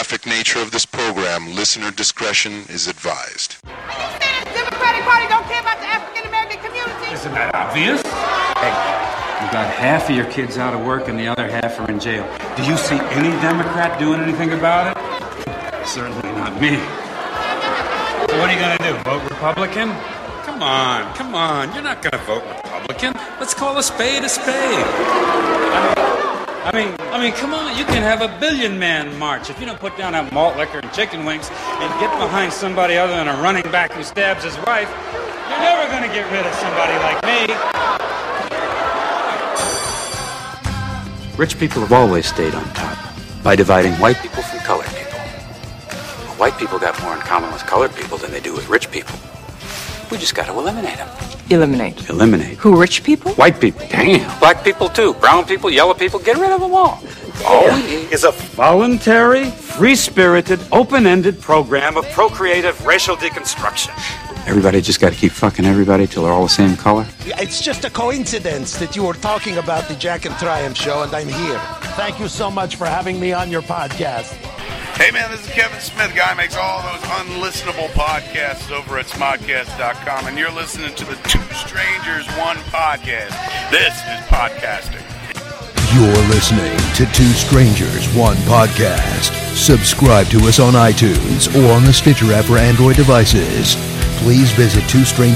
graphic nature of this program, listener discretion is advised. Are you saying the Democratic Party don't care about the African American community? Isn't that obvious? Hey, you got half of your kids out of work and the other half are in jail. Do you see any Democrat doing anything about it? Certainly not me. So what are you going to do, vote Republican? Come on. You're not going to vote Republican. Let's call a spade a spade. I mean, come on. You can have a billion-man march. If you don't put down that malt liquor and chicken wings and get behind somebody other than a running back who stabs his wife, you're never going to get rid of somebody like me. Rich people have always stayed on top by dividing white people from colored people. White people got more in common with colored people than they do with rich people. We just got to eliminate them. Eliminate? Eliminate. Who, rich people? White people. Damn. Black people, too. Brown people, yellow people. Get rid of them all. All we need is a voluntary, free-spirited, open-ended program of procreative racial deconstruction. Everybody just got to keep fucking everybody till they're all the same color? It's just a coincidence that you were talking about the Jack and Triumph show, and I'm here. Thank you so much for having me on your podcast. Hey man, this is Kevin Smith, guy who makes all those unlistenable podcasts over at smodcast.com, and you're listening to the Two Strangers, One Podcast. This is podcasting. You're listening to Two Strangers, One Podcast. Subscribe to us on iTunes or on the Stitcher app for Android devices. Please visit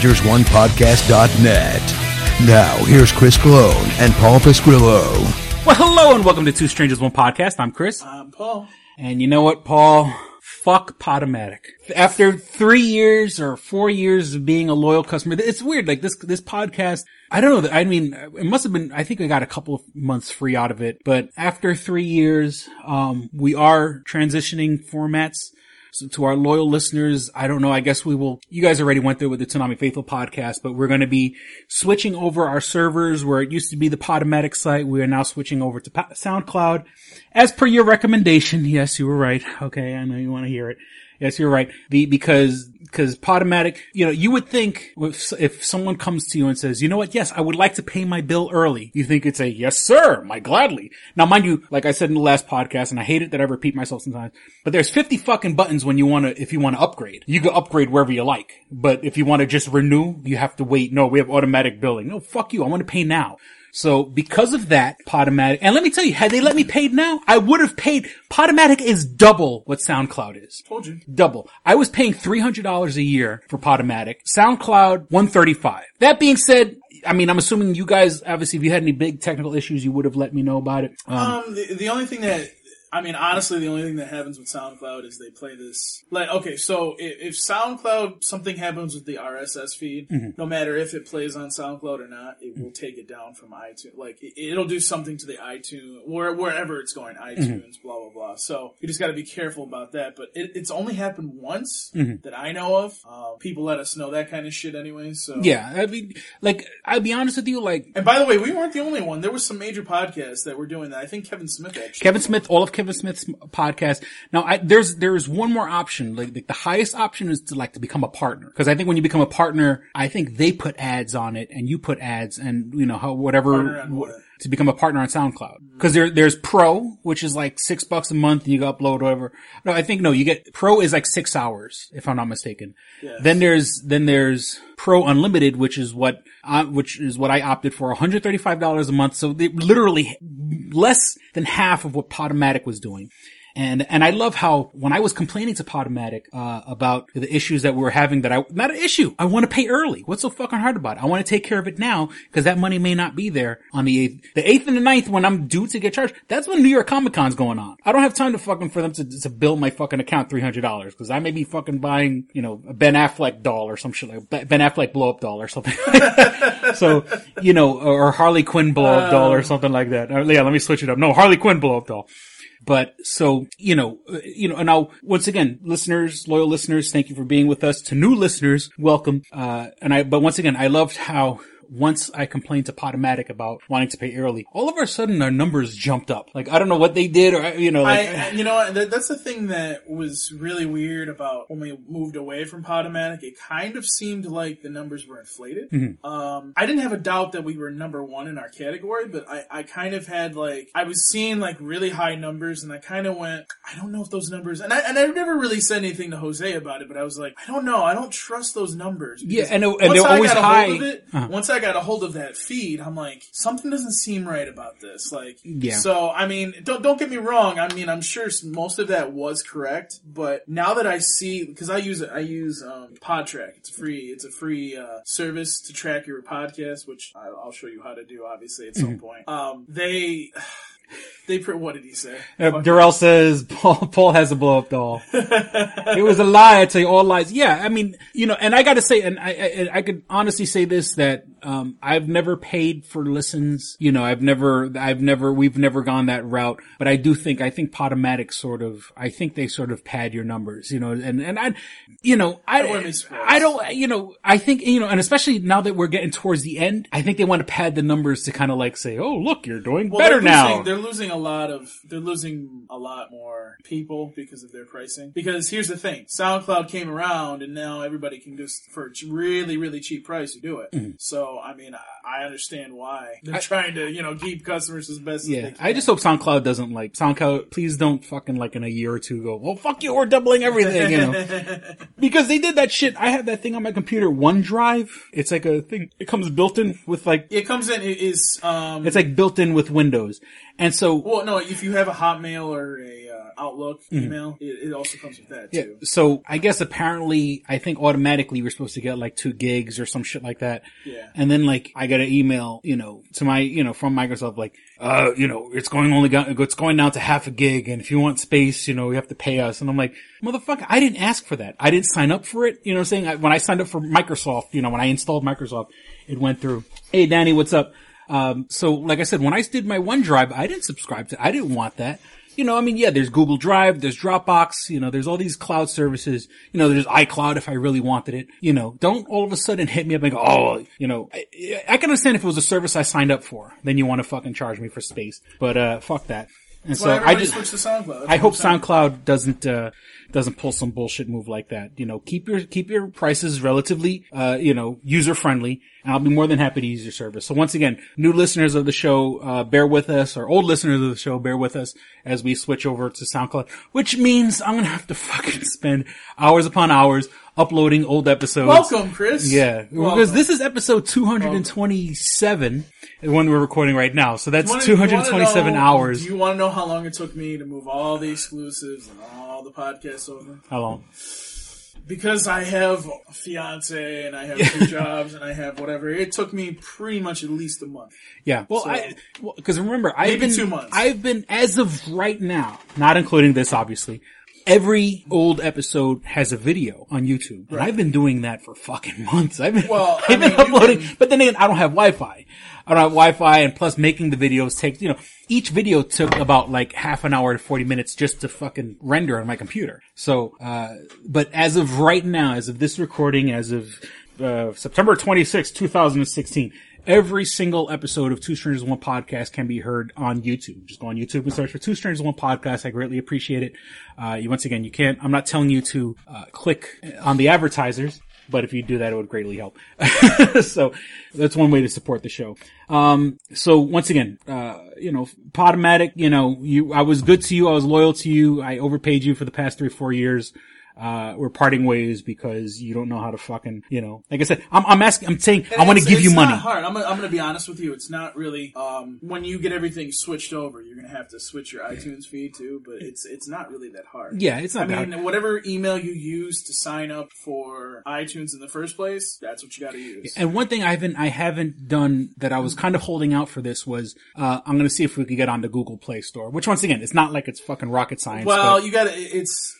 twostrangersonepodcast.net. Now, here's Chris Colon and Paul Pasquillo. Well, hello and welcome to Two Strangers, One Podcast. I'm Chris. I'm Paul. And you know what, Paul? Fuck Podomatic. After 3 years or 4 years of being a loyal customer, it's weird. Like this podcast, I don't know. I mean, it must have been, I think I got a couple of months free out of it. But after 3 years, we are transitioning formats. So to our loyal listeners, I don't know, I guess we will, you guys already went through with the Tsunami Faithful podcast, but we're going to be switching over our servers where it used to be the Podomatic site. We are now switching over to SoundCloud. As per your recommendation, yes, you were right. Okay, I know you want to hear it. Yes, you're right. Because Podomatic, you know, you would think if someone comes to you and says, you know what, yes, I would like to pay my bill early, you think it's a, yes, sir, my gladly. Now, mind you, like I said in the last podcast, and I hate it that I repeat myself sometimes, but there's 50 fucking buttons when if you want to upgrade. You can upgrade wherever you like. But if you want to just renew, you have to wait. No, we have automatic billing. No, fuck you. I want to pay now. So because of that, Podomatic, and let me tell you, had they let me pay now, I would have paid. Podomatic is double what SoundCloud is. Told you. Double. I was paying $300 a year for Podomatic. SoundCloud, $135. That being said, I mean, I'm assuming you guys, obviously, if you had any big technical issues, you would have let me know about it. The only thing that, I mean, honestly, the only thing that happens with SoundCloud is they play this, like, okay, so if SoundCloud, something happens with the RSS feed, no matter if it plays on SoundCloud or not, it will take it down from iTunes. Like, it'll do something to the iTunes, wherever it's going, iTunes, blah, blah, blah. So, you just gotta be careful about that. But it's only happened once that I know of. People let us know that kind of shit anyway, so. Yeah, I mean, like, I'll be honest with you, like. And by the way, we weren't the only one. There were some major podcasts that were doing that. I think Kevin Smith actually. Kevin Smith, all of Kevin Smith's podcast. Now, there's one more option. Like the highest option is to become a partner. Because I think when you become a partner, I think they put ads on it and you put ads and, you know, to become a partner on SoundCloud. Because there's Pro, which is like $6 a month and you can upload whatever. No, you get, Pro is like 6 hours, if I'm not mistaken. Yes. Then there's Pro Unlimited, which is what I opted for, $135 a month. So they literally less than half of what Podomatic was doing. And I love how when I was complaining to Podomatic, about the issues that we were having not an issue. I want to pay early. What's so fucking hard about it? I want to take care of it now because that money may not be there on the 8th. The 8th and the 9th when I'm due to get charged, that's when New York Comic Con's going on. I don't have time for them to bill my fucking account $300 because I may be fucking buying, you know, a Ben Affleck doll or some shit like Ben Affleck blow up doll or something. So, you know, or Harley Quinn blow up doll or something like that. Yeah, let me switch it up. No, Harley Quinn blow up doll. But so, you know, now once again, listeners, loyal listeners, thank you for being with us. To new listeners, welcome. But once again, I loved how once I complained to Podomatic about wanting to pay early, all of a sudden our numbers jumped up. Like, I don't know what they did, or, you know, like, that's the thing that was really weird about when we moved away from Podomatic. It kind of seemed like the numbers were inflated. Mm-hmm. I didn't have a doubt that we were number one in our category, but I kind of had I was seeing really high numbers, and I kind of went, I don't know if those numbers, and I never really said anything to Jose about it, but I was like, I don't know, I don't trust those numbers. Yeah, and they're always high. Once I got a hold of that feed, I'm like, something doesn't seem right about this. Yeah. So, I mean, don't get me wrong. I mean, I'm sure most of that was correct, but now that I see, because I use PodTrack. It's a free service to track your podcast, which I'll show you how to do, obviously, at some point. What did he say? Darrell says Paul has a blow up doll. It was a lie. I tell you, all lies. Yeah, I mean, you know, and I got to say, and I could honestly say this, that I've never paid for listens. You know, we've never gone that route. But I think Podomatic I think they sort of pad your numbers. You know, and I don't, you know, I think, you know, and especially now that we're getting towards the end, I think they want to pad the numbers to kind of say, oh, look, you're doing better now. They're losing a lot more people because of their pricing. Because here's the thing, SoundCloud came around, and now everybody can just, for a really, really cheap price, you do it. Mm-hmm. So, I mean, I understand why they're trying to, you know, keep customers as best as they can. I just hope SoundCloud doesn't SoundCloud, please don't fucking in a year or two go, well, fuck you, we're doubling everything, you know. Because they did that shit. I have that thing on my computer, OneDrive. It's like a thing, it comes built in with it comes in, it's built in with Windows. And so, well, no, if you have a Hotmail or a Outlook email, it also comes with that too. Yeah. So I guess apparently, I think automatically we're supposed to get 2 gigs or some shit like that. Yeah. And then I got an email, you know, to my, you know, from Microsoft, you know, it's going down to half a gig, and if you want space, you know, you have to pay us. And I'm like, motherfucker, I didn't ask for that. I didn't sign up for it. You know what I'm saying? When I signed up for Microsoft, you know, when I installed Microsoft, it went through. Hey, Danny, what's up? So like I said, when I did my OneDrive, I didn't subscribe to, I didn't want that. You know, I mean, yeah, there's Google Drive, there's Dropbox, you know, there's all these cloud services, you know, there's iCloud if I really wanted it, you know, don't all of a sudden hit me up and go, oh, you know, I can understand if it was a service I signed up for, then you want to fucking charge me for space, but, fuck that. And so I just switched to SoundCloud. I hope SoundCloud doesn't pull some bullshit move like that. You know, keep your prices relatively, you know, user friendly, and I'll be more than happy to use your service. So once again, new listeners of the show, bear with us, or old listeners of the show, bear with us as we switch over to SoundCloud, which means I'm gonna have to fucking spend hours upon hours uploading old episodes. Welcome, Chris. Yeah. Because this is episode 227, when we're recording right now. So that's 227 hours. Do you want to know how long it took me to move all the exclusives and all the podcasts over? How long? Because I have a fiance and I have 2 jobs and I have whatever. It took me pretty much at least a month. Yeah. Well, because remember, maybe 2 months. I've been, as of right now, not including this, obviously, every old episode has a video on YouTube. And I've been doing that for fucking months. I've been uploading, but then again, I don't have Wi-Fi. And plus making the videos takes, you know, each video took about half an hour to 40 minutes just to fucking render on my computer. So, but as of right now, as of this recording, as of, September 26, 2016, every single episode of Two Strangers One Podcast can be heard on YouTube. Just go on YouTube and search for Two Strangers One Podcast. I greatly appreciate it. Once again, you can't, I'm not telling you to, click on the advertisers, but if you do that, it would greatly help. So that's one way to support the show. So once again, you know, Podomatic, you know, I was good to you. I was loyal to you. I overpaid you for the past 3 or 4 years. We're parting ways because you don't know how to fucking, you know, like I said, I'm saying, I want to give you money. It's not hard. I'm going to be honest with you. It's not really, when you get everything switched over, you're going to have to switch your iTunes feed too, but it's not really that hard. Yeah, it's not that hard. Whatever email you use to sign up for iTunes in the first place, that's what you got to use. And one thing I haven't done that I was kind of holding out for this was, I'm going to see if we could get on the Google Play Store, which once again, it's not like it's fucking rocket science. Well,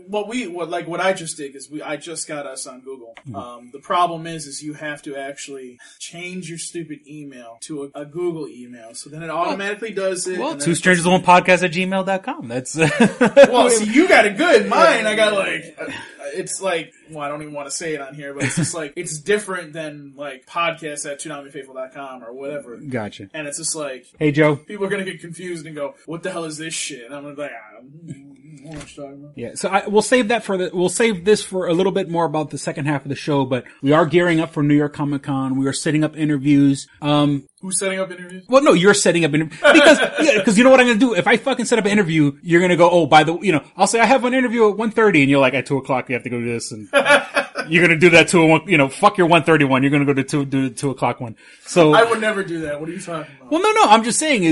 what I just did is I just got us on Google. The problem is you have to actually change your stupid email to a Google email, so then it automatically does it. Well, Two Strangers One Podcast at gmail.com. That's well, see, you got it good. Mine, I got it's like, well, I don't even want to say it on here, but it's just like, it's different than like podcast at ToonamiFaithful.com or whatever. Gotcha. And it's just like, hey Joe, people are gonna get confused and go, what the hell is this shit? And I'm gonna be like, I don't know what you're talking about. Yeah, so we'll save this for a little bit more about the second half of the show, but we are gearing up for New York Comic Con. We are setting up interviews. Who's setting up interviews? Well, no, you're setting up interviews. Because you know what I'm gonna do? If I fucking set up an interview, you're gonna go, I'll say I have an interview at 1:30 and you're like, at 2:00 you have to go do this, and you're gonna do that to fuck your 1:30 you're gonna go to the 2:00 one. So I would never do that. What are you talking about? Well, no, I'm just saying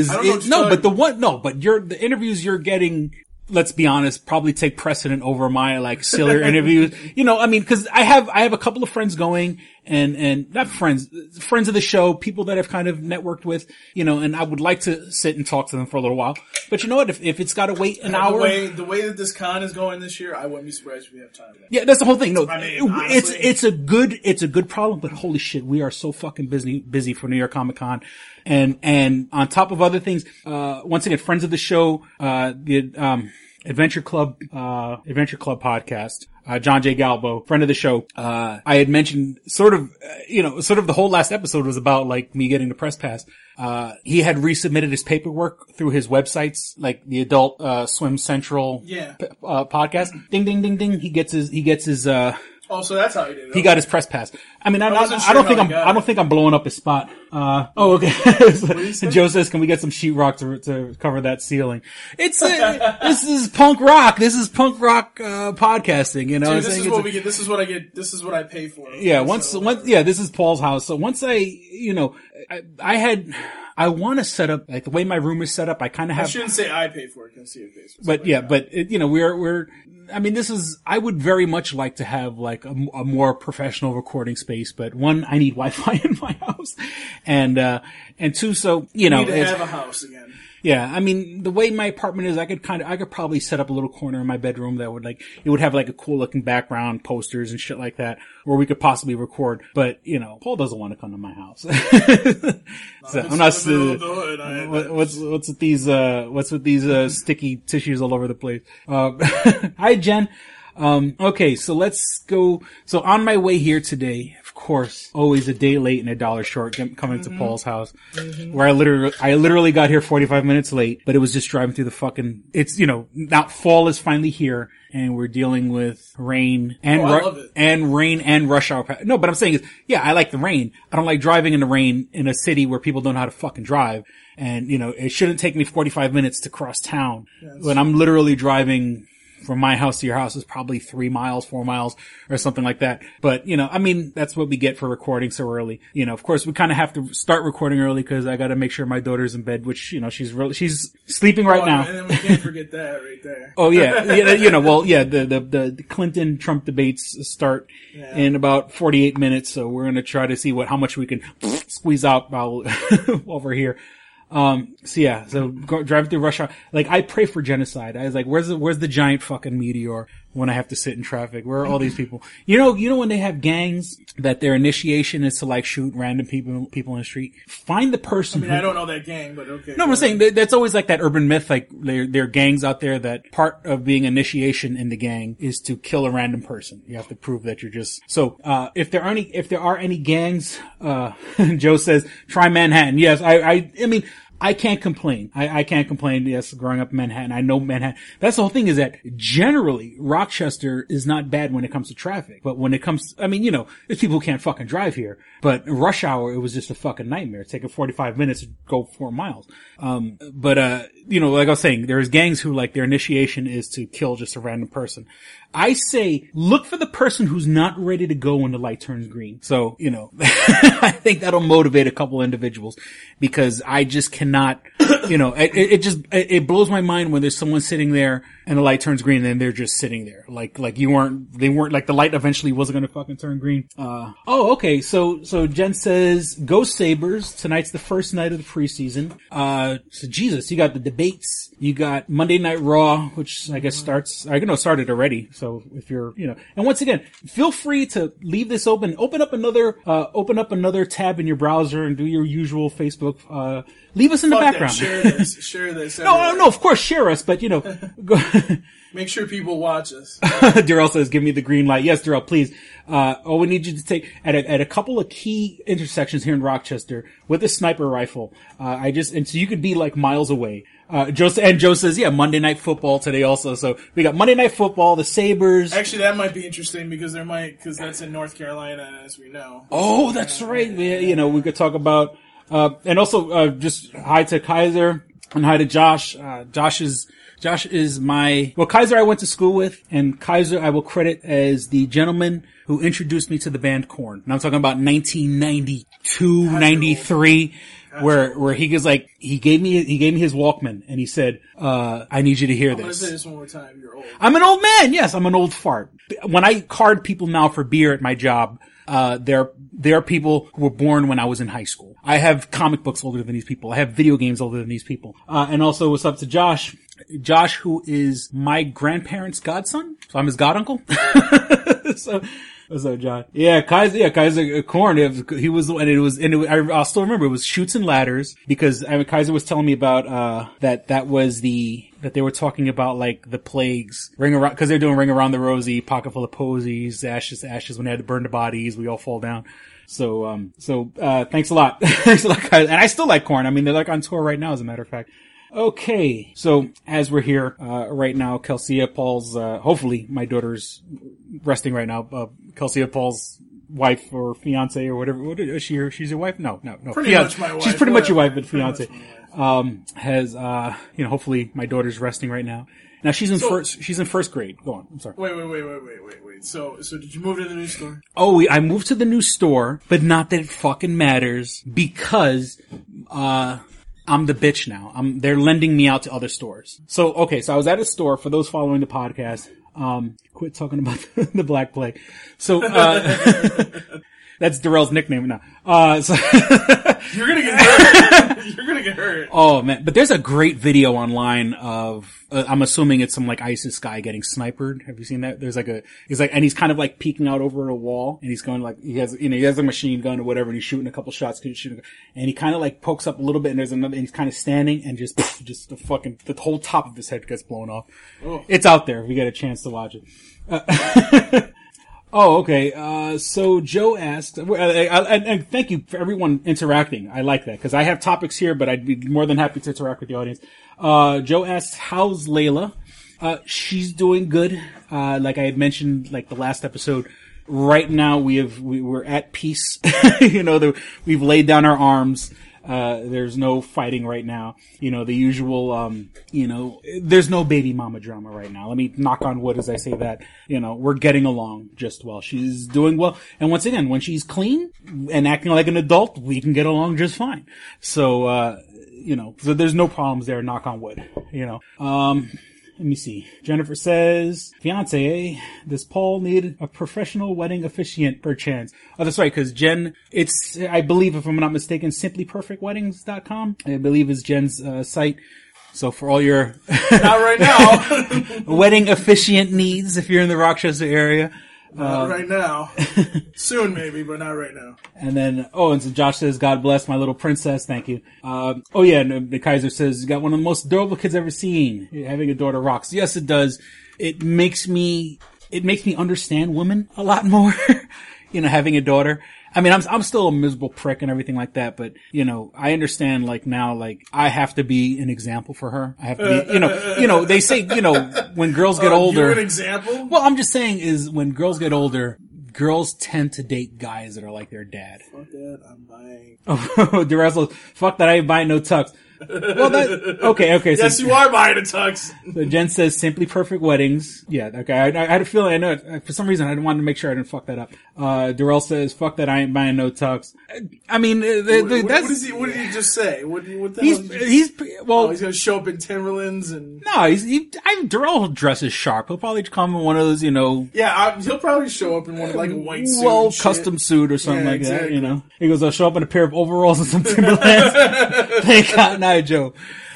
the interviews you're getting, let's be honest, probably take precedent over my like sillier interviews. Cause I have a couple of friends going and not friends of the show, people that I've kind of networked with, and I would like to sit and talk to them for a little while. But you know what? If it's got to wait an hour. The way that this con is going this year, I wouldn't be surprised if we have time for that. Yeah, that's the whole thing. No, honestly, it's a good problem, but holy shit, we are so fucking busy for New York Comic Con. And on top of other things, once again, friends of the show, the Adventure Club podcast. John J. Galbo, friend of the show. I had mentioned sort of the whole last episode was about like me getting the press pass. He had resubmitted his paperwork through his websites, like the Adult Swim Central podcast. Ding, ding, ding, ding. He gets his oh, so that's how he did it. He got his press pass. I mean, I don't think I'm blowing up his spot. Okay. Joe says, can we get some sheetrock to cover that ceiling? It's, this is punk rock. This is punk rock, podcasting, Dude, this is what we get. This is what I get. This is what I pay for. Yeah. This is Paul's house. So once I want to set up, like the way my room is set up, I kind of have. I shouldn't say I pay for it, because you pay for it. But I would very much like to have like a more professional recording space, but one, I need Wi-Fi in my house. And two, so, you need to have a house again. Yeah, I mean, the way my apartment is, I could probably set up a little corner in my bedroom that would it would have like a cool looking background, posters and shit like that, where we could possibly record. But, Paul doesn't want to come to my house. So I'm not, what's with these sticky tissues all over the place? Hi, Jen. Okay, so let's go. So on my way here today, of course, always a day late and a dollar short coming to Paul's house, where I literally got here 45 minutes late, but it was just driving through the fucking, now fall is finally here and we're dealing with rain and rain and rush hour. No, but I'm saying is, yeah, I like the rain. I don't like driving in the rain in a city where people don't know how to fucking drive. And, it shouldn't take me 45 minutes to cross town when I'm literally driving from my house to your house is probably 3 miles, 4 miles or something like that. But, that's what we get for recording so early. Of course we kind of have to start recording early because I got to make sure my daughter's in bed, which, she's sleeping right now. And then we can't forget that right there. Oh yeah. The Clinton Trump debates start in about 48 minutes. So we're going to try to see how much we can squeeze out while we're here. So driving through rush hour, like I pray for genocide. I was like, where's the giant fucking meteor when I have to sit in traffic? Where are all these people? You know when they have gangs that their initiation is to like shoot random people in the street? Find the person. I don't know that gang, but okay. No, I'm saying that's always like that urban myth, like there are gangs out there that part of being initiation in the gang is to kill a random person. You have to prove that you're just, so, if there are any gangs, Joe says, try Manhattan. Yes, I mean, I can't complain. I can't complain. Yes, growing up in Manhattan, I know Manhattan. That's the whole thing, is that generally Rochester is not bad when it comes to traffic. But when it comes, there's people who can't fucking drive here. But rush hour, it was just a fucking nightmare. It's taking 45 minutes to go 4 miles. Like I was saying, there's gangs who like their initiation is to kill just a random person. I say, look for the person who's not ready to go when the light turns green. So, I think that'll motivate a couple individuals, because I just cannot cannot, it blows my mind when there's someone sitting there and the light turns green and they're just sitting there. Like they weren't, like the light eventually wasn't gonna fucking turn green. Okay. So Jen says, go Sabres. Tonight's the first night of the preseason. So Jesus, you got the debates. You got Monday Night Raw, which I guess started already. So if you're, and once again, feel free to leave this open. Open up another tab in your browser and do your usual Facebook. Leave us in the background. Share this. No, of course, share us, but go. Make sure people watch us. Darrell says, give me the green light. Yes, Darrell, please. We need you to take at a couple of key intersections here in Rochester with a sniper rifle. And so you could be like miles away. Joe says, yeah, Monday Night Football today also. So we got Monday Night Football, the Sabres. Actually, that might be interesting because that's in North Carolina, as we know. Oh, that's right. Yeah, we could talk about, and also, just hi to Kaiser and hi to Josh. Josh is Kaiser I went to school with, and Kaiser I will credit as the gentleman who introduced me to the band Korn. And I'm talking about 1992, 93. Where he was like, he gave me his Walkman and he said, I need you to hear this. I'm gonna say this one more time. You're old. I'm an old man. Yes, I'm an old fart. When I card people now for beer at my job, there are people who were born when I was in high school. I have comic books older than these people. I have video games older than these people. And also what's up to Josh, who is my grandparents' godson. So I'm his goduncle. So, what's up, John? Yeah, Kaiser Korn. He was, I still remember it was Chutes and Ladders because Kaiser was telling me about, that they were talking about like the plagues, cause they're doing Ring Around the Rosie, Pocket Full of Posies, Ashes, when they had to burn the bodies, we all fall down. So, thanks a lot. Thanks a lot, Kaiser. And I still like Korn. I mean, they're like on tour right now, as a matter of fact. Okay, so as we're here right now, Kelsey Paul's hopefully my daughter's resting right now. Kelsey Paul's wife or fiance or whatever. What is she? She's your wife? No. Pretty much my wife. She's pretty much your wife, but fiance. Has hopefully my daughter's resting right now. Now she's in first grade. Go on. I'm sorry. Wait. So did you move to the new store? Oh, I moved to the new store, but not that it fucking matters because I'm the bitch now. They're lending me out to other stores. So I was at a store for those following the podcast. Quit talking about the Black Plague. So, that's Darrell's nickname now. You're gonna get hurt. You're gonna get hurt. Oh man. But there's a great video online of, I'm assuming it's some like ISIS guy getting sniped. Have you seen that? And he's kind of like peeking out over a wall and he's going like, he has a machine gun or whatever and he's shooting a couple shots, and he kind of like pokes up a little bit and there's another, and he's kind of standing and just the whole top of his head gets blown off. Oh. It's out there if you get a chance to watch it. Oh, okay. So Joe asked, and thank you for everyone interacting. I like that because I have topics here, but I'd be more than happy to interact with the audience. Joe asked, how's Layla? She's doing good. Like I had mentioned, like the last episode, right now we're at peace. We've laid down our arms. There's no fighting right now. The usual, there's no baby mama drama right now. Let me knock on wood as I say that. We're getting along just well. She's doing well. And once again, when she's clean and acting like an adult, we can get along just fine. So, so there's no problems there, knock on wood, Let me see. Jennifer says, fiance, does Paul need a professional wedding officiant perchance? Oh, that's right, because Jen, I believe, if I'm not mistaken, simplyperfectweddings.com, I believe is Jen's site. So for all your not right now wedding officiant needs, if you're in the Rochester area. Not right now. Soon maybe, but not right now. And then, and so Josh says, God bless my little princess. Thank you. And the Kaiser says, you got one of the most adorable kids ever seen. Having a daughter rocks. Yes, it does. It makes me understand women a lot more. Having a daughter. I mean, I'm still a miserable prick and everything like that, but, I understand, now, I have to be an example for her. I have to be, they say, when girls get older. You're an example? Well, I'm just saying is when girls get older, girls tend to date guys that are like their dad. Fuck that, I'm buying. Oh, Duracell, fuck that, I ain't buying no tux. Well, okay. Yes, you are buying a tux. So Jen says Simply Perfect Weddings. Yeah, okay. I had a feeling, I know it. For some reason I wanted to make sure I didn't fuck that up. Darrell says, fuck that, I ain't buying no tux. I mean, that's... What did he just say? What the hell? He's gonna show up in Timberlands and... No, Darrell dresses sharp. He'll probably come in one of those, Yeah, he'll probably show up in one like a white suit. Well, custom suit or something like that, He goes, I'll show up in a pair of overalls and some Timberlands. Thank Cotton Eye Joe.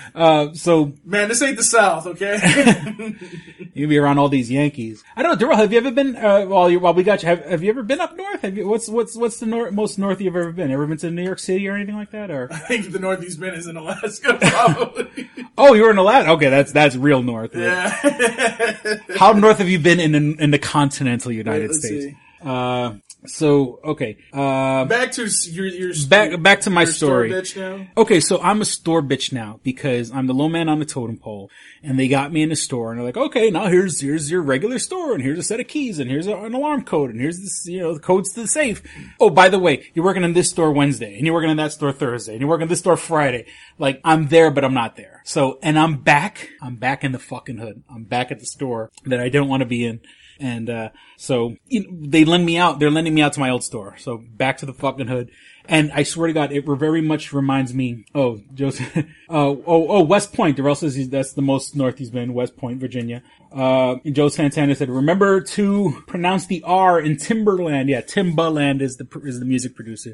Man, this ain't the South, okay? You'll be around all these Yankees. I don't know, Darrell, have you ever been, while we got you, have you ever been up north? What's the most north you've ever been? Ever been to New York City or anything like that, or? I think the north he's been is in Alaska, probably. Oh, you were in Alaska? Okay, that's real north. Yeah. How north have you been in the continental United States? See. Okay. Back to your back to my story. Store bitch now? Okay, so I'm a store bitch now because I'm the low man on the totem pole, and they got me in the store, and they're like, okay, now here's your regular store, and here's a set of keys, and here's an alarm code, and here's this, the codes to the safe. Oh, by the way, you're working in this store Wednesday, and you're working in that store Thursday, and you're working in this store Friday. Like, I'm there, but I'm not there. So, and I'm back in the fucking hood. I'm back at the store that I don't want to be in. And, so, they lend me out. They're lending me out to my old store. So back to the fucking hood. And I swear to God, it very much reminds me, Joseph, West Point. Darrell says that's the most north he's been, West Point, Virginia. Joe Santana said, remember to pronounce the R in Timberland. Yeah, Timbaland is the music producer.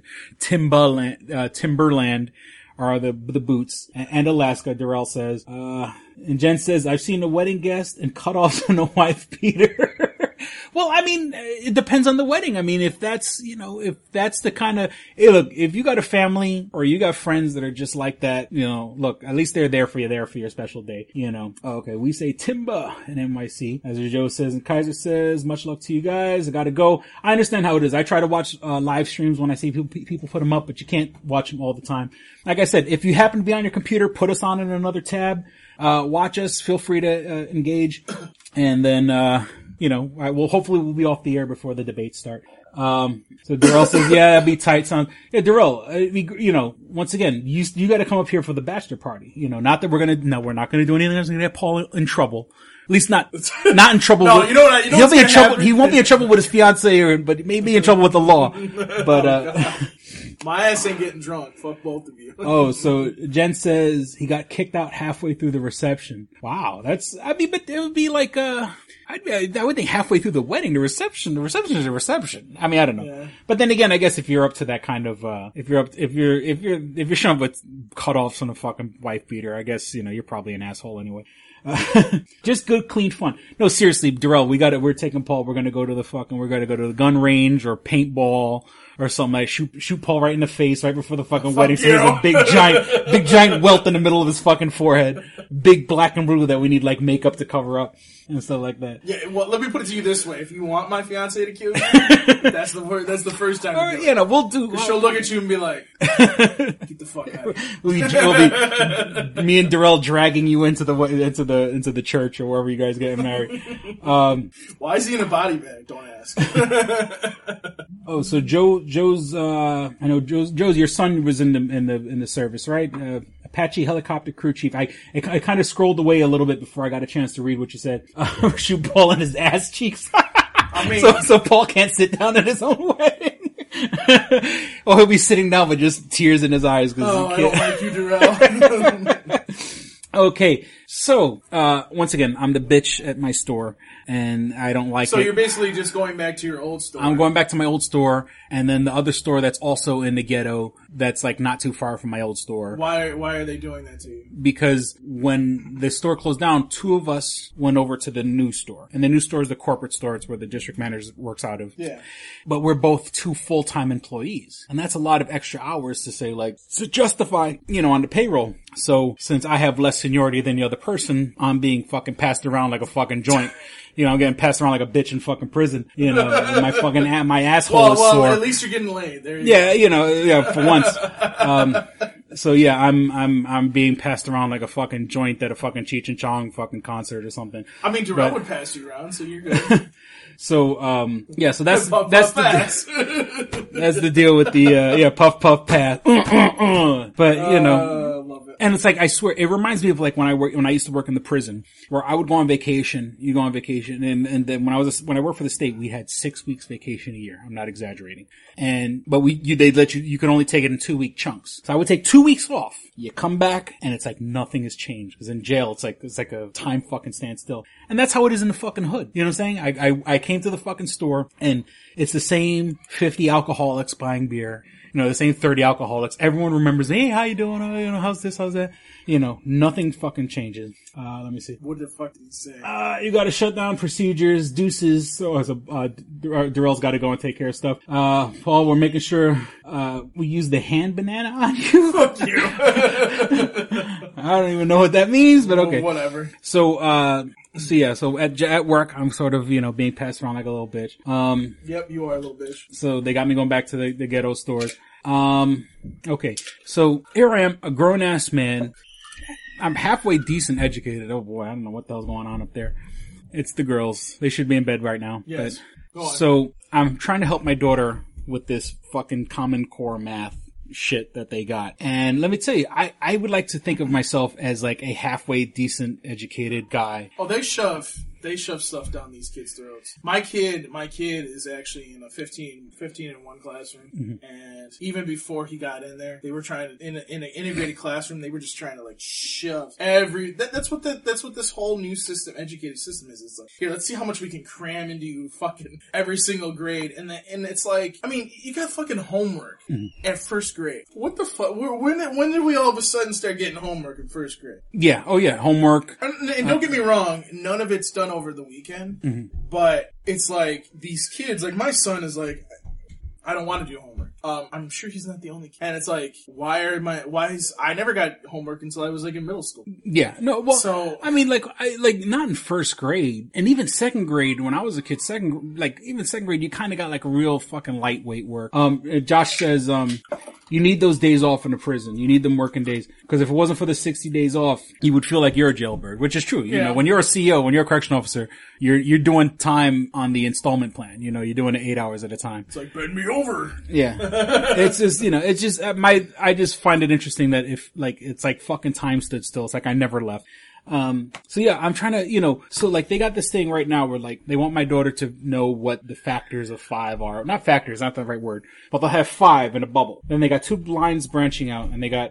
Timberland are the boots. And Alaska, Darrell says. And Jen says, I've seen a wedding guest and cutoffs on a wife beater. Well, I mean, it depends on the wedding. I mean, if that's the kind of, hey, look, if you got a family or you got friends that are just like that, look, at least they're there for your special day, Okay, we say Timba in NYC. As Joe says, and Kaiser says, much luck to you guys. I gotta go. I understand how it is. I try to watch, live streams when I see people put them up, but you can't watch them all the time. Like I said, if you happen to be on your computer, put us on in another tab. Watch us. Feel free to engage, and then hopefully we'll be off the air before the debates start. So Darrell says, yeah, that'd be tight, son. Yeah, Darrell, once again, you got to come up here for the bachelor party. Not that we're not gonna do anything that's gonna get Paul in trouble. At least not in trouble. No, with, he'll be in trouble. He won't be in trouble with his fiance, but he may be in trouble with the law. But my ass ain't getting drunk. Fuck both of you. So Jen says he got kicked out halfway through the reception. Wow, but it would be like I would think halfway through the wedding, the reception is a reception. I mean, I don't know. Yeah. But then again, I guess if you're up to that kind of, if you're showing up with cutoffs on a fucking wife beater, I guess, you're probably an asshole anyway. Just good, clean fun. No, seriously, Darrell, we're taking Paul, we're gonna go to the gun range or paintball or something like shoot Paul right in the face right before the fucking wedding. So there's a big giant welt in the middle of his fucking forehead. Big black and blue that we need like makeup to cover up and stuff like that. Yeah, well, let me put it to you this way. If you want my fiance to kill you, that's the first time. Or, we'll do. She'll look at you and be like, get the fuck out of here. We'll be me and Darrell dragging you into the church or wherever you guys getting married. Why is he in a body bag? Don't ask. So Joe's your son was in the service, right? Apache helicopter crew chief. I kind of scrolled away a little bit before I got a chance to read what you said. Shoot Paul in his ass cheeks. I mean, so Paul can't sit down at his own wedding. Or he'll be sitting down with just tears in his eyes. I don't like you, Darrell. Okay, so once again, I'm the bitch at my store, and I don't like it. So you're basically just going back to your old store. I'm going back to my old store, and then the other store that's also in the ghetto, that's like not too far from my old store. Why are they doing that to you? Because when the store closed down, two of us went over to the new store, and the new store is the corporate store. It's where the district manager works out of. Yeah. But we're both two full-time employees, and that's a lot of extra hours to justify, on the payroll. So since I have less seniority than the other person, I'm being fucking passed around like a fucking joint. I'm getting passed around like a bitch in fucking prison. My asshole is sore. Well, at least you're getting laid. There you go. For once. So yeah, I'm being passed around like a fucking joint at a fucking Cheech and Chong fucking concert or something. I mean, Darrell would pass you around, so you're good. So so that's the deal with the puff pass. But love it. And it's like, I swear, it reminds me of like when I used to work in the prison, where I would go on vacation, you go on vacation, and then when I worked for the state, we had 6 weeks vacation a year. I'm not exaggerating. But they'd let you could only take it in 2-week chunks. So I would take 2 weeks off. You come back, and it's like nothing has changed. Because in jail, it's like a time fucking standstill. And that's how it is in the fucking hood. You know what I'm saying? I came to the fucking store, and it's the same 50 alcoholics buying beer. You know, the same 30 alcoholics. Everyone remembers, hey, how you doing? Oh, you know, how's this? How's that? You know, nothing fucking changes. Let me see. What the fuck did he say? You gotta shut down procedures, deuces. So, Darrell's gotta go and take care of stuff. Paul, we're making sure, we use the hand banana on you. Fuck you. I don't even know what that means, but okay. Whatever. So at work, I'm sort of, you know, being passed around like a little bitch. Yep, you are a little bitch. So they got me going back to the ghetto stores. Okay. So here I am, a grown ass man. I'm halfway decent educated. Oh boy, I don't know what the hell's going on up there. It's the girls. They should be in bed right now. Yes. Go on. So I'm trying to help my daughter with this fucking Common Core math shit that they got. And let me tell you, I would like to think of myself as like a halfway decent educated guy. Oh, they shove stuff down these kids' throats. My kid is actually in a 15 in one classroom. Mm-hmm. And even before he got in there, they were trying to, in an integrated classroom, they were just trying to like shove that's what this whole new educated system is. It's like, here, let's see how much we can cram into fucking every single grade. And it's like, I mean, you got fucking homework at first grade. What the fuck? When did we all of a sudden start getting homework in first grade? Yeah. Oh yeah. Homework. And don't get me wrong, none of it's done over the weekend, but it's like these kids, like my son is like, I don't want to do homework. I'm sure he's not the only kid. And it's like, I never got homework until I was like in middle school. Yeah. No, well, so, I mean, not in first grade and even second grade when I was a kid, even second grade, you kind of got like a real fucking lightweight work. Josh says, you need those days off in the prison. You need them working days. Because if it wasn't for the 60 days off, you would feel like you're a jailbird, which is true. You know, when you're a CEO, when you're a correction officer, you're doing time on the installment plan. You know, you're doing it 8 hours at a time. It's like, bend me over. Yeah. It's just, you know, it's just, I just find it interesting that if, like, it's like fucking time stood still. It's like I never left. So yeah, I'm trying to, you know, so like they got this thing right now where like they want my daughter to know what the factors of 5 are. Not factors, not the right word, but they'll have 5 in a bubble. Then they got 2 lines branching out and they got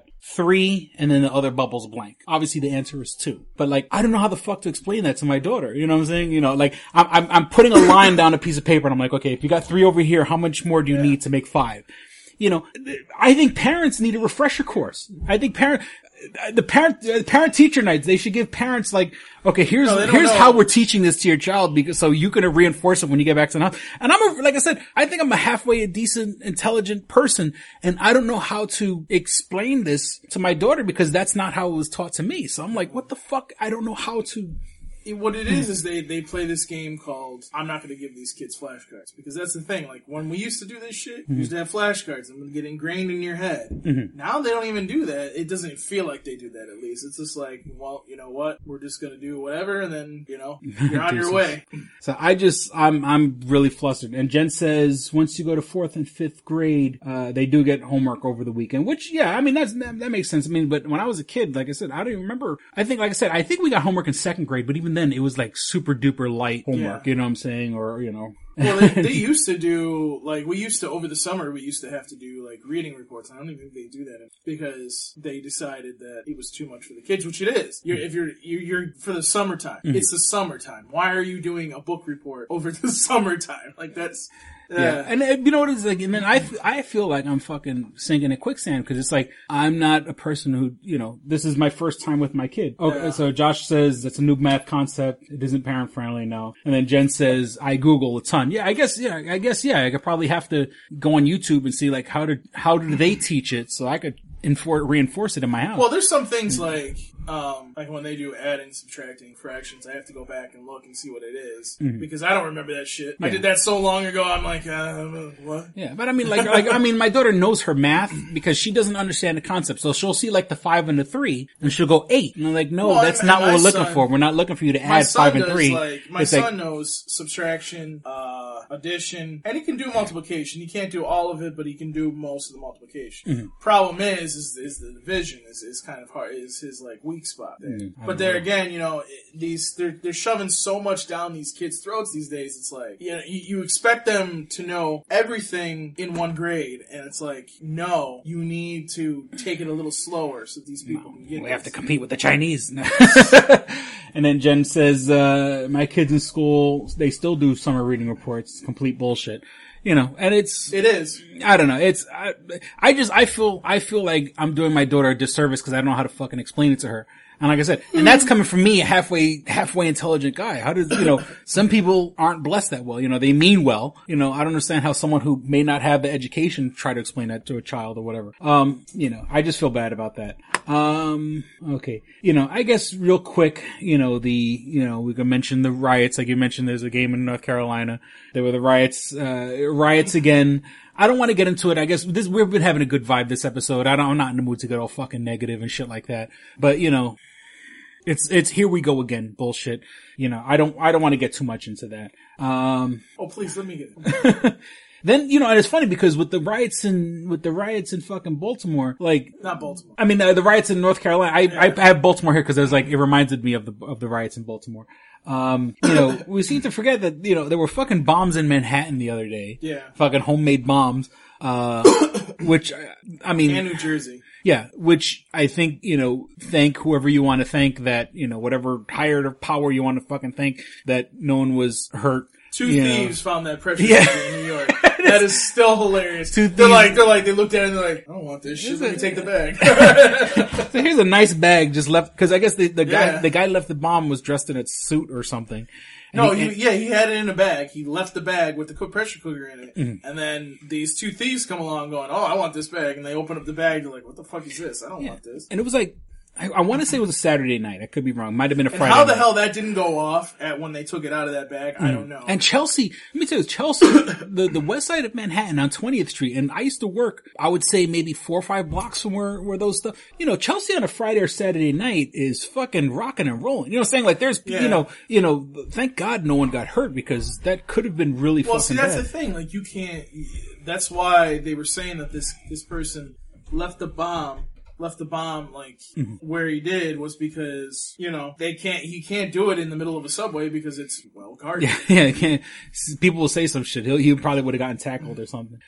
3 and then the other bubble's blank. Obviously the answer is 2. But like, I don't know how the fuck to explain that to my daughter. You know what I'm saying? You know, like I'm putting a line down a piece of paper and I'm like, okay, if you got 3 over here, how much more do you need to make 5? You know, I think parents need a refresher course. I think the parent teacher nights, they should give parents like, okay, here's how we're teaching this to your child so you can reinforce it when you get back to the house. And like I said, I think I'm a halfway a decent, intelligent person and I don't know how to explain this to my daughter because that's not how it was taught to me. So I'm like, what the fuck? I don't know how to. What it is they play this game called, I'm not going to give these kids flashcards. Because that's the thing, like, when we used to do this shit, we used to have flashcards and would get ingrained in your head. Now they don't even do that. It doesn't feel like they do that, at least. It's just like, well, you know what? We're just going to do whatever, and then, you know, you're on your way. So I'm really flustered. And Jen says, once you go to 4th and 5th grade, they do get homework over the weekend. Which, yeah, I mean, that makes sense. I mean, but when I was a kid, like I said, I don't even remember. I think we got homework in 2nd grade, but even then it was like super duper light homework, you know what I'm saying? Or, you know. Well, they used to do, like, over the summer, we used to have to do, like, reading reports. I don't even think they do that because they decided that it was too much for the kids, which it is. If you're for the summertime. It's the summertime. Why are you doing a book report over the summertime? Like, that's... Yeah, and you know what it's like, and then I feel like I'm fucking sinking in quicksand because it's like I'm not a person who, you know, this is my first time with my kid. Okay, so Josh says that's a new math concept. It isn't parent friendly, no. And then Jen says I Google a ton. Yeah, I guess I could probably have to go on YouTube and see like how do they teach it so I could reinforce it in my house. Well, there's some things like when they do adding, subtracting, fractions, I have to go back and look and see what it is because I don't remember that shit. Yeah. I did that so long ago. I'm like, what? Yeah, but I mean, I mean, my daughter knows her math because she doesn't understand the concept. So she'll see like the 5 and the 3, and she'll go 8. And I'm like, no, that's not what we're looking for. We're not looking for you to add 5 and 3. My son knows subtraction, addition, and he can do multiplication. He can't do all of it, but he can do most of the multiplication. Problem is the division is kind of hard, is his like weak spot there. But there again, you know, they're shoving so much down these kids' throats these days. It's like, you know, you expect them to know everything in one grade, and it's like, no, you need to take it a little slower so these people can get. We have to compete with the Chinese. And then Jen says, my kids in school, they still do summer reading reports. Complete bullshit. You know, and it is. I don't know. I feel like I'm doing my daughter a disservice because I don't know how to fucking explain it to her. And like I said, and that's coming from me, a halfway intelligent guy. How does, you know, some people aren't blessed that well. You know, they mean well. You know, I don't understand how someone who may not have the education try to explain that to a child or whatever. You know, I just feel bad about that. Okay. You know, I guess real quick, you know, we can mention the riots. Like you mentioned, there's a game in North Carolina. There were the riots again. I don't want to get into it. I guess we've been having a good vibe this episode. I'm not in the mood to get all fucking negative and shit like that. But, you know, it's here we go again bullshit. You know, I don't want to get too much into that. Oh, please let me get Then, you know, and it's funny because with the riots in fucking Baltimore, like. Not Baltimore. I mean, the riots in North Carolina, I have Baltimore here because it reminded me of the riots in Baltimore. You know, we seem to forget that, you know, there were fucking bombs in Manhattan the other day. Yeah. Fucking homemade bombs. Which, I mean. And New Jersey. Yeah, which I think, you know, thank whoever you want to thank that, you know, whatever higher power you want to fucking thank that no one was hurt. Two thieves found that pressure cooker in New York. That is still hilarious. They looked at it and they're like, I don't want this shit. Let me take the bag. So here's a nice bag just left, because I guess the guy left the bomb was dressed in a suit or something. He had it in a bag. He left the bag with the pressure cooker in it. Mm-hmm. And then these two thieves come along going, oh, I want this bag. And they open up the bag. They're like, what the fuck is this? I don't want this. And it was like, I want to say it was a Saturday night. I could be wrong. Might have been a Friday night. How the night. hell that didn't go off when they took it out of that bag, I don't know. And Chelsea, let me tell you, Chelsea, the west side of Manhattan on 20th Street, and I used to work, I would say maybe 4 or 5 blocks from where those stuff, you know, Chelsea on a Friday or Saturday night is fucking rocking and rolling. You know what I'm saying? Like there's, you know, thank God no one got hurt because that could have been really fucking bad. Well, see, that's the thing. Like you can't, that's why they were saying that this person left the bomb like where he did was because, you know, he can't do it in the middle of a subway because it's well guarded. Yeah, can't. People will say some shit. He probably would have gotten tackled or something.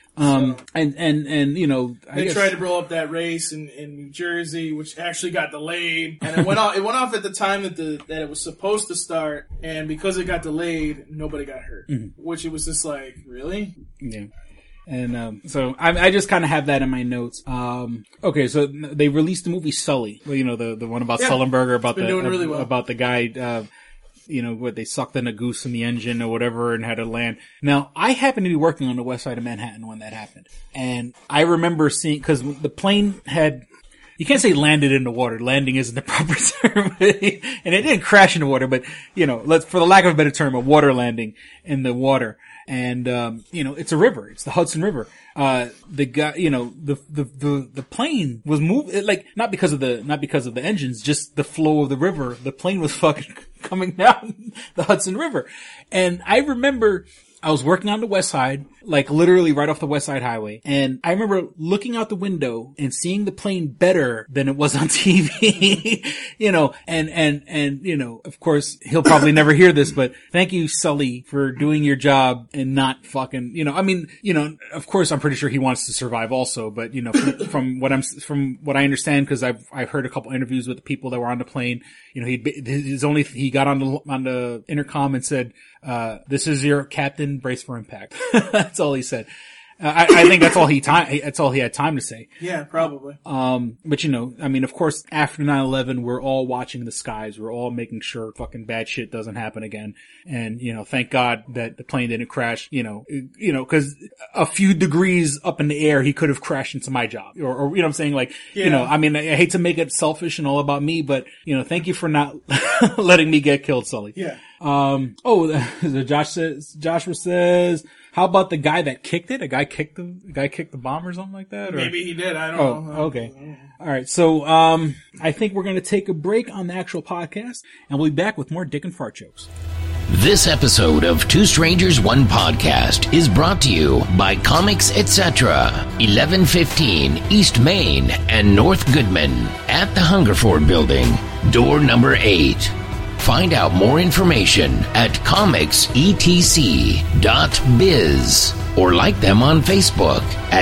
And you know, they tried to blow up that race in New Jersey, which actually got delayed, and it went off at the time that it was supposed to start, and because it got delayed, nobody got hurt. Which it was just like, really? Yeah. And, so I just kind of have that in my notes. Okay, so they released the movie Sully. Well, you know, the one about Sullenberger, about the guy, you know, where they sucked in a goose in the engine or whatever and had to land. Now, I happened to be working on the west side of Manhattan when that happened. And I remember seeing, cause the plane had, you can't say landed in the water. Landing isn't the proper term. And it didn't crash in the water, but, you know, for the lack of a better term, a water landing in the water. And, you know, it's a river. It's the Hudson River. The guy, you know, the plane was moving, like, not because of the engines, just the flow of the river. The plane was fucking coming down the Hudson River. And I remember I was working on the west side, like literally right off the West Side Highway. And I remember looking out the window and seeing the plane better than it was on TV, you know, and, you know, of course he'll probably never hear this, but thank you, Sully, for doing your job and not fucking, you know, I mean, you know, of course I'm pretty sure he wants to survive also, but you know, from what I understand, cause I've heard a couple interviews with the people that were on the plane, you know, he got on the intercom and said, this is your captain, brace for impact. That's all he said. I think that's all he had time to say. Yeah, probably. But you know, I mean, of course, after 9/11, we're all watching the skies. We're all making sure fucking bad shit doesn't happen again. And, you know, thank God that the plane didn't crash, you know, cause a few degrees up in the air, he could have crashed into my job. Or, you know what I'm saying? Like, you know, I mean, I hate to make it selfish and all about me, but, you know, thank you for not letting me get killed, Sully. Yeah. Joshua says, how about the guy that kicked it? A guy kicked the bomb or something like that? Or? Maybe he did. I don't know. Okay. All right. So, I think we're going to take a break on the actual podcast and we'll be back with more dick and fart jokes. This episode of Two Strangers, One Podcast is brought to you by Comics Etc., 1115 East Main and North Goodman at the Hungerford Building, door number 8. Find out more information at comicsetc.biz or like them on Facebook at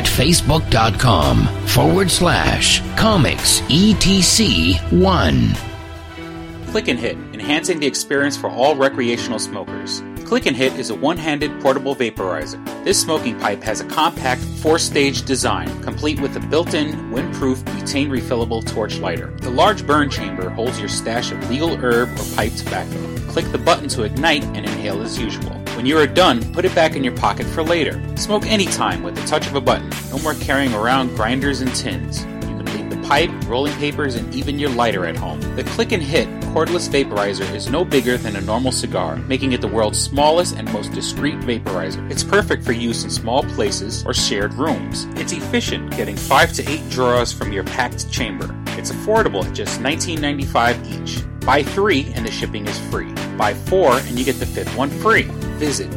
facebook.com/comicsetc1. Click and Hit, enhancing the experience for all recreational smokers. Click and Hit is a one-handed portable vaporizer. This smoking pipe has a compact 4-stage design, complete with a built-in, windproof, butane refillable torch lighter. The large burn chamber holds your stash of legal herb or pipe tobacco. Click the button to ignite and inhale as usual. When you are done, put it back in your pocket for later. Smoke anytime with the touch of a button. No more carrying around grinders and tins. You can leave the pipe, rolling papers, and even your lighter at home. The Click and Hit cordless vaporizer is no bigger than a normal cigar, making it the world's smallest and most discreet vaporizer. It's perfect for use in small places or shared rooms. It's efficient, getting 5 to 8 draws from your packed chamber. It's affordable at just $19.95 each. Buy 3 and the shipping is free. Buy 4 and you get the 5th one free. Visit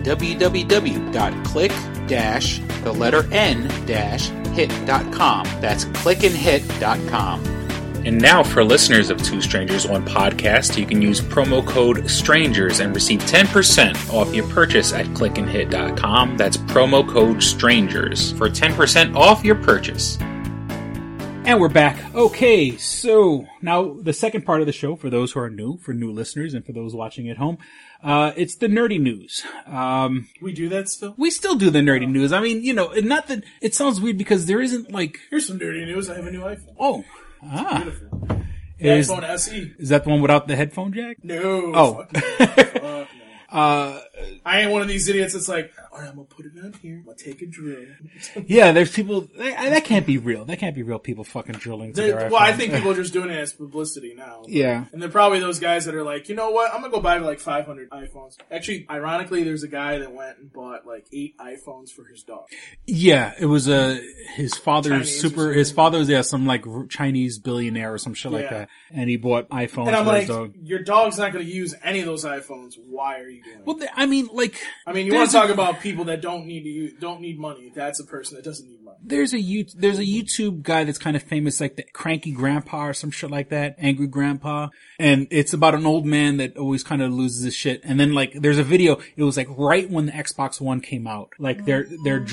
www.click-hit.com. That's clickandhit.com. And now for listeners of Two Strangers, One Podcast, you can use promo code STRANGERS and receive 10% off your purchase at clickandhit.com. That's promo code STRANGERS for 10% off your purchase. And we're back. Okay, so now the second part of the show, for those who are new, for new listeners, and for those watching at home, it's the nerdy news. We do that still? We still do the nerdy news. I mean, not that it sounds weird because there isn't like... Here's some nerdy news. I have a new iPhone. Oh. Beautiful. The iPhone SE. Is that the one without the headphone jack? No. Oh. Fuck no. I ain't one of these idiots that's like, alright, I'm gonna put it on here, I'm gonna take a drill. Yeah, there's people, that can't be real. That can't be real people fucking drilling to their iPhone. Well, I think people are just doing it as publicity now. Yeah. And they're probably those guys that are like, you know what, I'm gonna go buy like 500 iPhones. Actually, ironically, there's a guy that went and bought like 8 iPhones for his dog. Yeah, it was his father's some like Chinese billionaire or some shit like that. And he bought iPhones and I'm for like, his dog. Your dog's not gonna use any of those iPhones. Why are you doing it? Well, I mean, you want to talk about people that don't need money. That's a person that doesn't need money. There's a YouTube guy that's kind of famous, like the Cranky Grandpa or some shit like that, Angry Grandpa, and it's about an old man that always kind of loses his shit. And then like there's a video. It was like right when the Xbox One came out. Like they're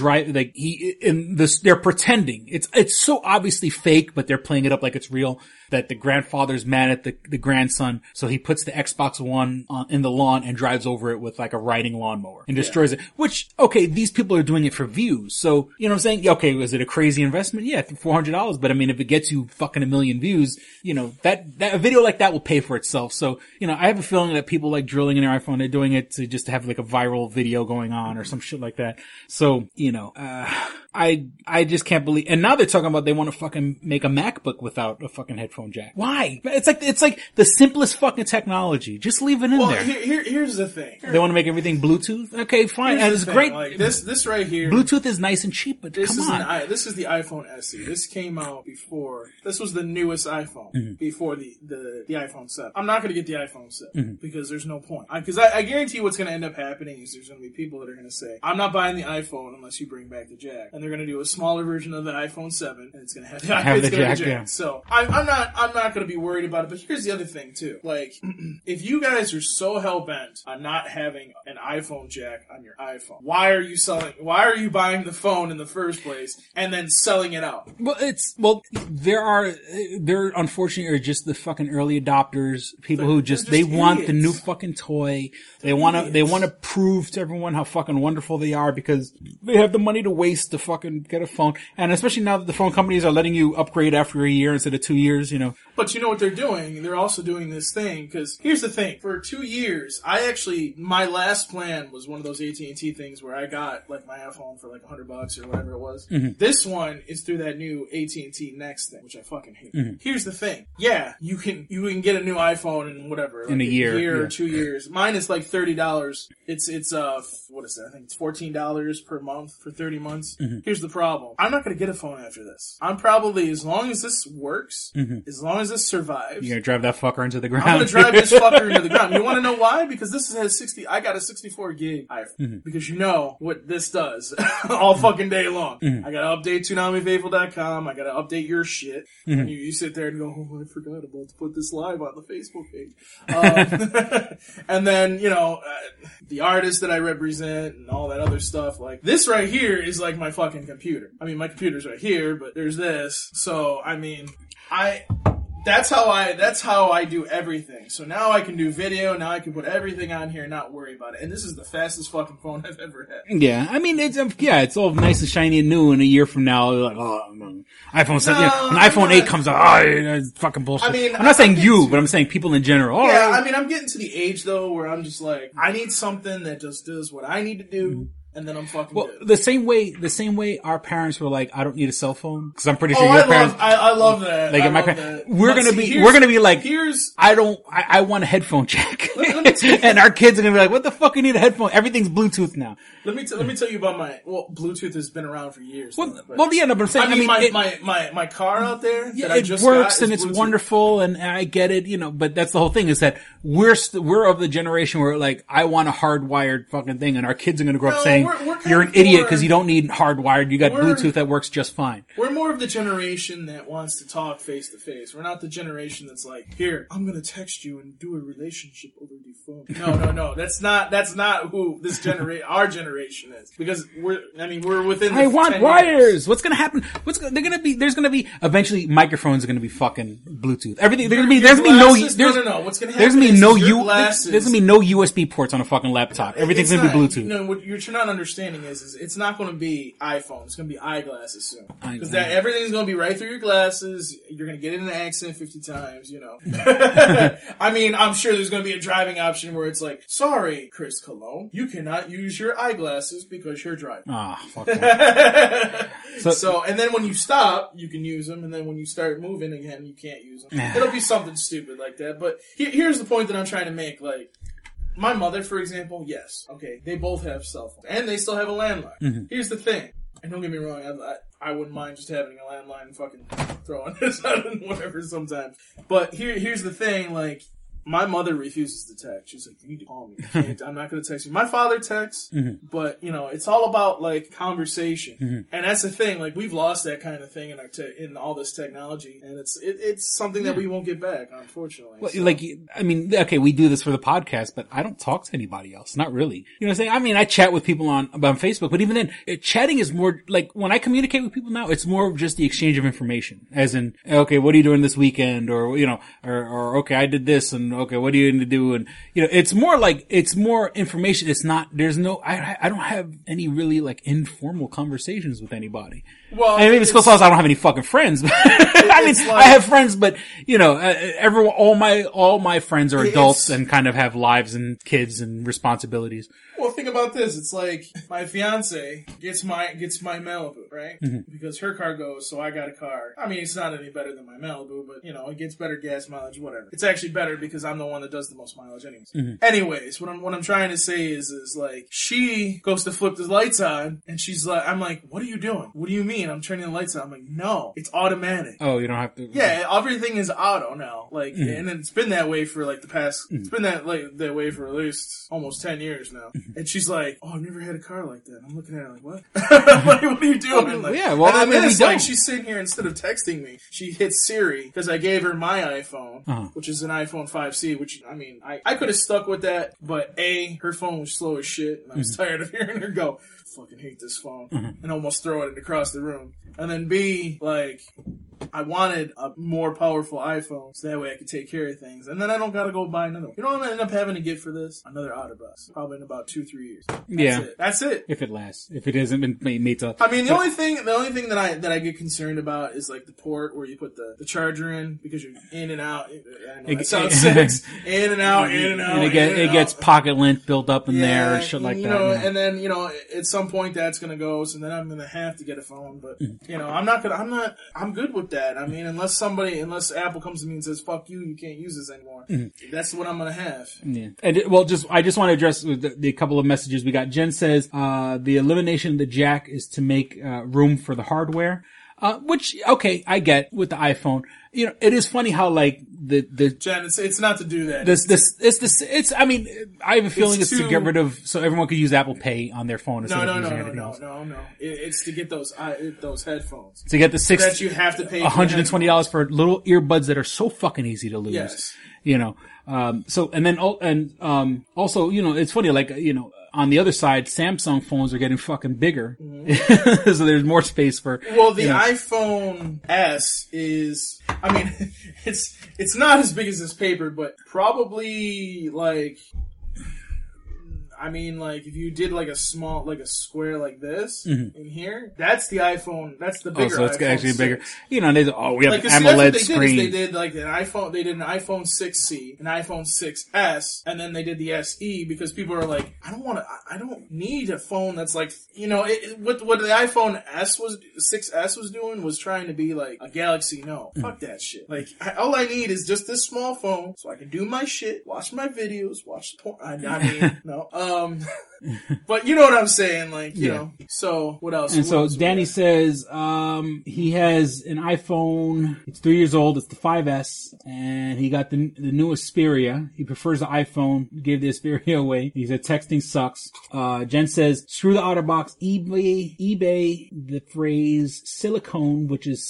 pretending it's so obviously fake, but they're playing it up like it's real. That the grandfather's mad at the grandson, so he puts the Xbox One in the lawn and drives over it with like a riding lawnmower and destroys it. Which, okay, these people are doing it for views. So, you know what I'm saying? Okay, was it a crazy investment? Yeah, for $400. But I mean, if it gets you fucking 1 million views, that a video like that will pay for itself. So, I have a feeling that people like drilling in their iPhone, they're doing it to just have like a viral video going on or some shit like that. So, I just can't believe, and now they're talking about they want to fucking make a MacBook without a fucking headphone jack. Why? It's like the simplest fucking technology. Just leave it in there. Here's the thing. They want to make everything Bluetooth? Okay, fine. And it's great. Like this right here. Bluetooth is nice and cheap, but come on. This is the iPhone SE. This came out before. This was the newest iPhone before the iPhone 7. I'm not going to get the iPhone 7 because there's no point. Because I guarantee what's going to end up happening is there's going to be people that are going to say, I'm not buying the iPhone unless you bring back the jack. And they're going to do a smaller version of the iPhone 7 and it's going to have the jack. Yeah. So I'm not going to be worried about it. But here's the other thing too. Like, if you guys are so hell bent on not having an iPhone jack on your iPhone, why are you buying the phone in the first place and then selling it out? There unfortunately are just the fucking early adopters, people who just they idiots. Want the new fucking toy. They want to prove to everyone how fucking wonderful they are because they have the money to waste to fucking get a phone. And especially now that the phone companies are letting you upgrade after a year instead of 2 years, But you know what they're doing? They're also doing this thing, because here's the thing. For 2 years, my last plan was one of those AT&T things where I got like my iPhone for like $100 or whatever it was. This one is through that new AT&T Next thing, which I fucking hate. Here's the thing. Yeah, you can get a new iPhone in whatever. Like in a year. Or 2 years. Mine is like $30. It's what is that? I think it's $14 per month for 30 months. Here's the problem. I'm not going to get a phone after this. I'm probably, as long as this works, as long as this survives, You're gonna drive that fucker into the ground. I'm gonna drive this fucker into the ground. You want to know why? Because this has 60. I got a 64 gig iPhone. Because you know what this does all fucking day long. I gotta update ToonamiFaithful.com. I gotta update your shit. And you sit there and go, oh, I forgot about to put this live on the Facebook page. And then, you know, the artist that I represent and all that other stuff. Like, this right here is like my fucking computer. I mean, my computer's right here, but there's this. So, I mean, that's how I do everything. So now I can do video, now I can put everything on here and not worry about it. And this is the fastest fucking phone I've ever had. Yeah, I mean, it's all nice and shiny and new, and a year from now, you're like, oh, iPhone 7, when iPhone 8 comes out, it's fucking bullshit. I mean, I'm not saying you, but I'm saying people in general. Oh, yeah, I mean, I'm getting to the age, though, where I'm just like, I need something that just does what I need to do. And then I'm fucking good. The same way our parents were like, I don't need a cell phone. Cause I'm pretty sure your parents. I love that. Like, my parents, we're gonna be like, I want a headphone jack. And our kids are gonna be like, what the fuck you need a headphone? Everything's Bluetooth now. Let me tell you about Bluetooth has been around for years. But I'm saying, my car out there, yeah, that I just works got and it's Bluetooth. wonderful and I get it, you know, but that's the whole thing is that we're of the generation where like, I want a hardwired fucking thing and our kids are gonna grow up saying, you're an idiot because you don't need hardwired. You got Bluetooth that works just fine. We're more of the generation that wants to talk face to face. We're not the generation that's like, here, I'm gonna text you and do a relationship over the phone. No. That's not who this our generation is. Because we're within the I want 10 wires. years. What's gonna happen? There's gonna be, eventually microphones are gonna be fucking Bluetooth. Everything, there's gonna be no What's gonna happen there's gonna be no USB ports on a fucking laptop. Everything's gonna be Bluetooth. No, what you're not understanding is it's not going to be iPhone. It's going to be eyeglasses soon. Because everything's going to be right through your glasses. You're going to get in an accident 50 times, you know. I mean, I'm sure there's going to be a driving option where it's like, sorry, Chris Cologne, you cannot use your eyeglasses because you're driving. Fuck that. So, and then when you stop, you can use them. And then when you start moving again, you can't use them. It'll be something stupid like that. But here's the point that I'm trying to make. Like, my mother, for example, yes. Okay, they both have cell phones. And they still have a landline. Here's the thing. And don't get me wrong, I wouldn't mind just having a landline and fucking throwing this out and whatever sometimes. But here's the thing, like, my mother refuses to text. She's like, you need to call me. I'm not going to text you. My father texts, but, you know, it's all about, like, conversation. And that's the thing. Like, we've lost that kind of thing in all this technology. And it's something that we won't get back, unfortunately. Well, like, I mean, okay, we do this for the podcast, but I don't talk to anybody else. Not really. You know what I'm saying? I mean, I chat with people on Facebook, but even then, chatting is more, like, when I communicate with people now, it's more of just the exchange of information. As in, okay, what are you doing this weekend? Or, you know, or okay, I did this and, okay, what are you going to do? And, you know, it's more information. It's not, I don't have any really like informal conversations with anybody. Well, I mean, maybe it's because I don't have any fucking friends. I mean, I have friends, but you know, all my friends are adults and kind of have lives and kids and responsibilities. Well, think about this. It's like my fiance gets my Malibu, right? Because her car goes, so I got a car. I mean, it's not any better than my Malibu, but you know, it gets better gas mileage, whatever. It's actually better because I'm the one that does the most mileage anyways. Anyways, what I'm trying to say is like, she goes to flip the lights on and she's like, I'm like, what are you doing? What do you mean? I'm turning the lights on. I'm like, no, it's automatic. Oh, you don't have to. Yeah, everything is auto now. Like, and it's been that way for like the past, it's been that way for at least almost 10 years now. And she's like, oh, I've never had a car like that. I'm looking at her like, what? Like, what are you doing? Like, yeah, well, I mean, we don't. Like, she's sitting here, instead of texting me, she hits Siri, because I gave her my iPhone, which is an iPhone 5C, which, I mean, I could have stuck with that, but A, her phone was slow as shit, and I was tired of hearing her go, fucking hate this phone, and almost throw it across the room. And then B, like, I wanted a more powerful iPhone, so that way I could take care of things. And then I don't gotta go buy another one. You know what I'm gonna end up having to get for this? Another Autobus. Probably in about 2-3 years. That's it. If it lasts. If it hasn't been made to. I mean, the only thing that I get concerned about is like the port where you put the charger in, because you're in and out. I know, it sounds sick. In and out, in and out. And it gets pocket lint built up in there and shit like that. Know, and then, you know, at some point that's gonna go, so then I'm gonna have to get a phone. But, you know, I'm good with that. I mean, unless Apple comes to me and says, fuck you can't use this anymore. That's what I'm gonna have. Yeah. And I just want to address the couple of messages we got. Jen says, the elimination of the jack is to make room for the hardware. Which, okay, I get with the iPhone. You know, it is funny how like Jen, it's not to do that. I mean, I have a feeling it's to get rid of, so everyone could use Apple Pay on their phone instead of using anything else. No. It's to get those headphones. To get the that you have to pay $120 for little earbuds that are so fucking easy to lose. Yes. You know, also, you know, it's funny, like, you know, on the other side, Samsung phones are getting fucking bigger. Mm-hmm. So there's more space for... Well, the iPhone S is... I mean, it's not as big as this paper, but probably, like... I mean, like, if you did, like, a square like this in here, that's the iPhone, that's the bigger iPhone. So it's actually 6. bigger. You know, we have like, AMOLED screen. They did, like, an iPhone 6C, an iPhone 6S, and then they did the SE because people are like, I don't need a phone that's like, you know, what the iPhone 6S was doing was trying to be like a Galaxy Note. Fuck that shit. Like, all I need is just this small phone so I can do my shit, watch my videos, watch the porn. I mean, no. But you know what I'm saying, like, you know. So, what else? And so Danny says, he has an iPhone, it's 3 years old, it's the 5S, and he got the new Xperia. He prefers the iPhone, gave the Xperia away. He said texting sucks. Jen says, screw the OtterBox, eBay the phrase silicone, which is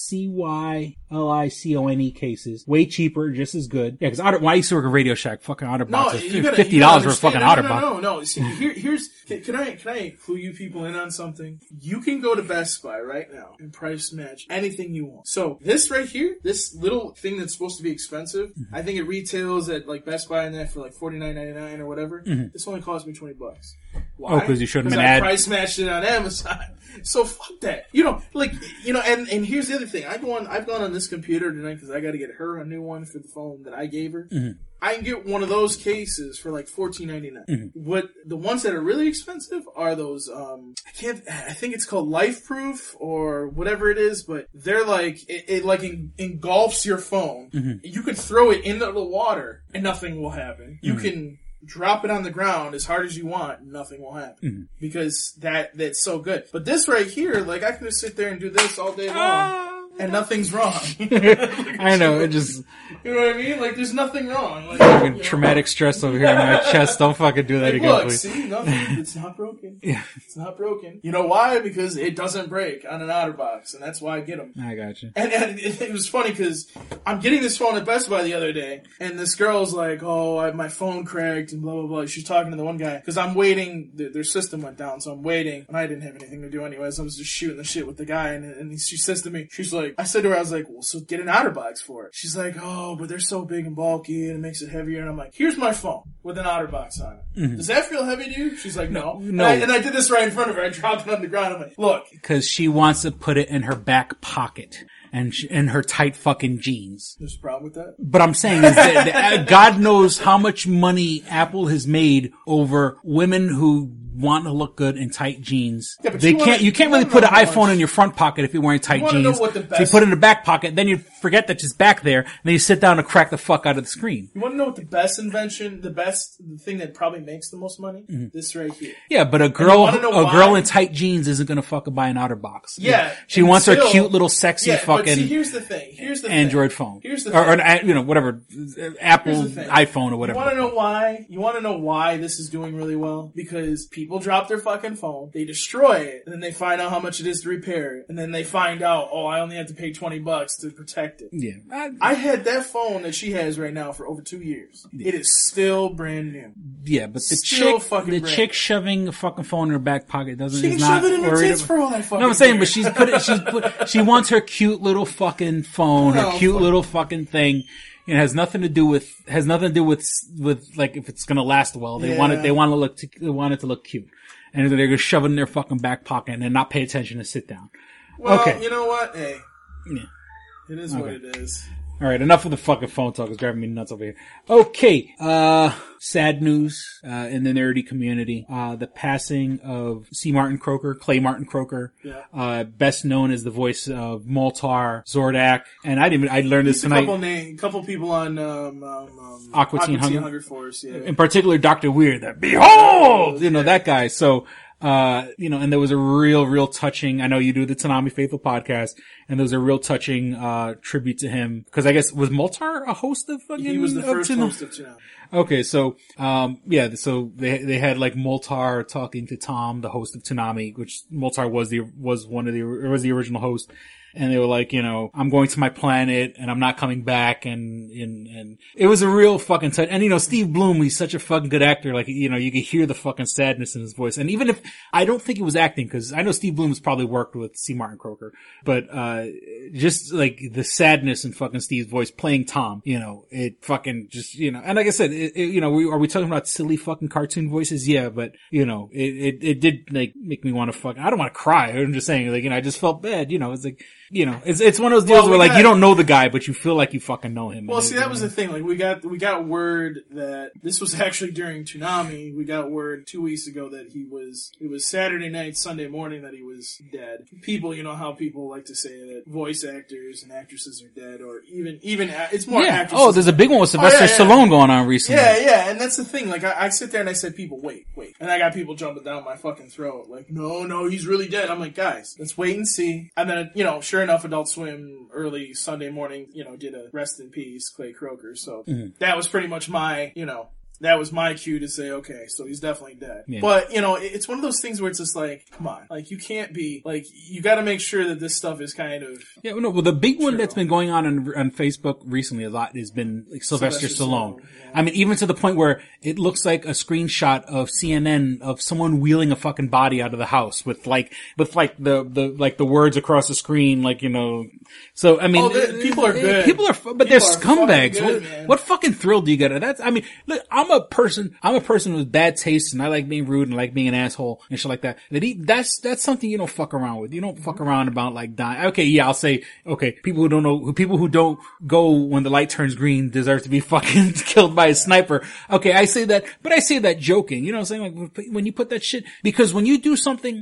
CYLICONE cases. Way cheaper, just as good. Yeah, because when I used to work at Radio Shack, fucking OtterBox is $50 for a fucking OtterBox. No. See, can I clue you people in on something? You can go to Best Buy right now and price match anything you want. So this right here, this little thing that's supposed to be expensive, I think it retails at like Best Buy and that for like $49.99 or whatever. Mm-hmm. This only cost me $20. Why? Oh, because you showed them an ad. I price matched it on Amazon. So fuck that. You know, like, you know, and here's the other thing. I've gone on this computer tonight because I got to get her a new one for the phone that I gave her. Mm-hmm. I can get one of those cases for like $14.99. Mm-hmm. What the ones that are really expensive are those I think it's called Life Proof or whatever it is, but they're like it like engulfs your phone. Mm-hmm. You could throw it into the water and nothing will happen. You can drop it on the ground as hard as you want, nothing will happen. Mm-hmm. Because that's so good. But this right here, like I can just sit there and do this all day long. And nothing's wrong. I know, it just... You know what I mean? Like, there's nothing wrong. Like, traumatic stress over here in my chest. Don't fucking do that again, look, please. See? Nothing. It's not broken. Yeah. It's not broken. You know why? Because it doesn't break on an OtterBox, and that's why I get them. I got you. And it was funny, because I'm getting this phone at Best Buy the other day, and this girl's like, my phone cracked, and blah, blah, blah. She's talking to the one guy, because I'm waiting. Their system went down, so I'm waiting. And I didn't have anything to do anyways. I was just shooting the shit with the guy, and she says to me, she's like, I said to her, I was like, well, so get an OtterBox for it. She's like, but they're so big and bulky and it makes it heavier. And I'm like, here's my phone with an OtterBox on it. Mm-hmm. Does that feel heavy to you? She's like, no. And I did this right in front of her. I dropped it on the ground. I'm like, look. Because she wants to put it in her back pocket. And in her tight fucking jeans. There's a problem with that? But I'm saying is that God knows how much money Apple has made over women who want to look good in tight jeans. Yeah, but you can't really put an iPhone in your front pocket if you're wearing tight jeans. If you put it in the back pocket, then you forget that it's back there, and then you sit down and crack the fuck out of the screen. You want to know what the best invention, the thing that probably makes the most money? Mm-hmm. This right here. Yeah, but a girl in tight jeans isn't going to fucking buy an OtterBox. Yeah. She wants her cute little sexy fucking but see, here's the thing. Android phone. Here's the thing. Or, you know, whatever. Apple iPhone or whatever. You want to know why this is doing really well? Because people drop their fucking phone, they destroy it, and then they find out how much it is to repair it, and then they find out, I only have to pay $20 to protect it. Yeah. I had that phone that she has right now for over 2 years. Yeah. It is still brand new. Yeah, but the chick shoving a fucking phone in her back pocket she can shove it in her tits for all that fucking No, I'm saying, but she wants her cute little fucking phone, her cute little fucking thing. It has nothing to do with like if it's gonna last well. They want it to look cute. And they're gonna shove it in their fucking back pocket and not pay attention and sit down. Well, okay. You know what? Hey. Yeah. It is what it is. Alright, enough of the fucking phone talk. It's driving me nuts over here. Okay, sad news, in the nerdy community. The passing of Clay Martin Croker. Yeah. Best known as the voice of Moltar, Zordak, and I learned this tonight. Couple people on, Aqua Teen Hunger Force, yeah. In particular, Dr. Weird, that behold! You know, that guy. So, And there was a real touching, I know you do the Toonami Faithful podcast, and there was a real touching, tribute to him. Cause I guess, was Moltar a host of fucking? He was the first host of Toonami. Okay, so, so they had like Moltar talking to Tom, the host of Toonami, which Moltar was the original host. And they were like, I'm going to my planet and I'm not coming back. And it was a real fucking touch. And Steve Blum, he's such a fucking good actor. Like, you could hear the fucking sadness in his voice. And even if, I don't think it was acting, cause I know Steve Blum has probably worked with C. Martin Croker, but, just like the sadness in fucking Steve's voice playing Tom, it fucking just, and like I said, are we talking about silly fucking cartoon voices? Yeah, but, it did like make me want to I don't want to cry. I'm just saying, like, I just felt bad, it's like, it's one of those deals where like you don't know the guy, but you feel like you fucking know him. Well, see, that was the thing. Like we got word that this was actually during Toonami. We got word 2 weeks ago that it was Saturday night, Sunday morning that he was dead. People, how people like to say that voice actors and actresses are dead, or even it's more actresses. Oh, there's a big one with Sylvester Stallone going on recently. Yeah, and that's the thing. Like I sit there and I said, people, wait, and I got people jumping down my fucking throat. Like, no, he's really dead. I'm like, guys, let's wait and see. And then sure enough, Adult Swim early Sunday morning, did a rest in peace, Clay Croker. So that was pretty much my, that was my cue to say, okay, so he's definitely dead. Yeah. But, it's one of those things where it's just like, come on, like you can't be, like, you gotta make sure that this stuff is kind of... Yeah, well, the big one that's been going on Facebook recently a lot has been like Sylvester Stallone. Yeah. I mean, even to the point where it looks like a screenshot of CNN of someone wheeling a fucking body out of the house with the words across the screen, like, so, I mean... people are good. But they're scumbags. What fucking thrill do you get out of that? I mean, look, I'm a person with bad taste, and I like being rude and I like being an asshole and shit like that. That's something you don't fuck around with. You don't fuck around about like dying. Okay, yeah, I'll say, okay, people who don't go when the light turns green deserve to be fucking killed by a sniper. Okay, I say that, but I say that joking. You know what I'm saying? Like, when you put that shit, because when you do something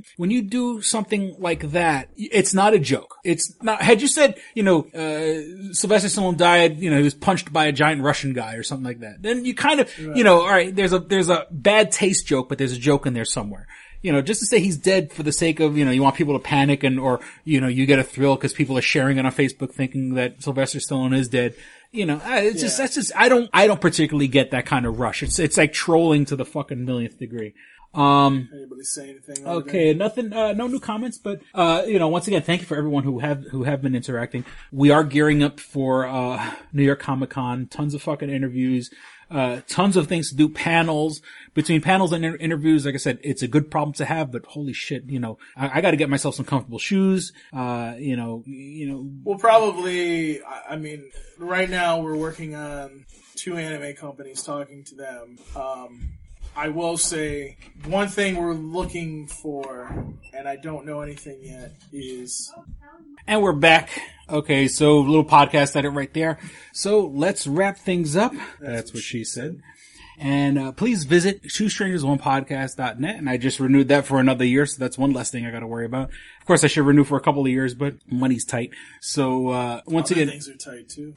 like that, it's not a joke. It's not, had you said, Sylvester Stallone died, he was punched by a giant Russian guy or something like that, then you kind of, all right, there's a bad taste joke, but there's a joke in there somewhere. Just to say he's dead for the sake of, you want people to panic or, you get a thrill because people are sharing it on Facebook thinking that Sylvester Stallone is dead. I don't particularly get that kind of rush. It's like trolling to the fucking millionth degree. Anybody say anything? Okay, nothing, no new comments, but, once again, thank you for everyone who have been interacting. We are gearing up for, New York Comic Con, tons of fucking interviews, tons of things to do, panels. Between panels and interviews, like I said, it's a good problem to have, but holy shit, I gotta get myself some comfortable shoes, Well, probably, I mean, right now we're working on 2 anime companies, talking to them. I will say one thing we're looking for, and I don't know anything yet, is... And we're back. Okay, so little podcast edit right there. So let's wrap things up. That's what she said. And please visit twostrangersonepodcast.net. And I just renewed that for another year, so that's one less thing I got to worry about. Of course, I should renew for a couple of years, but money's tight. So once again, things are tight too.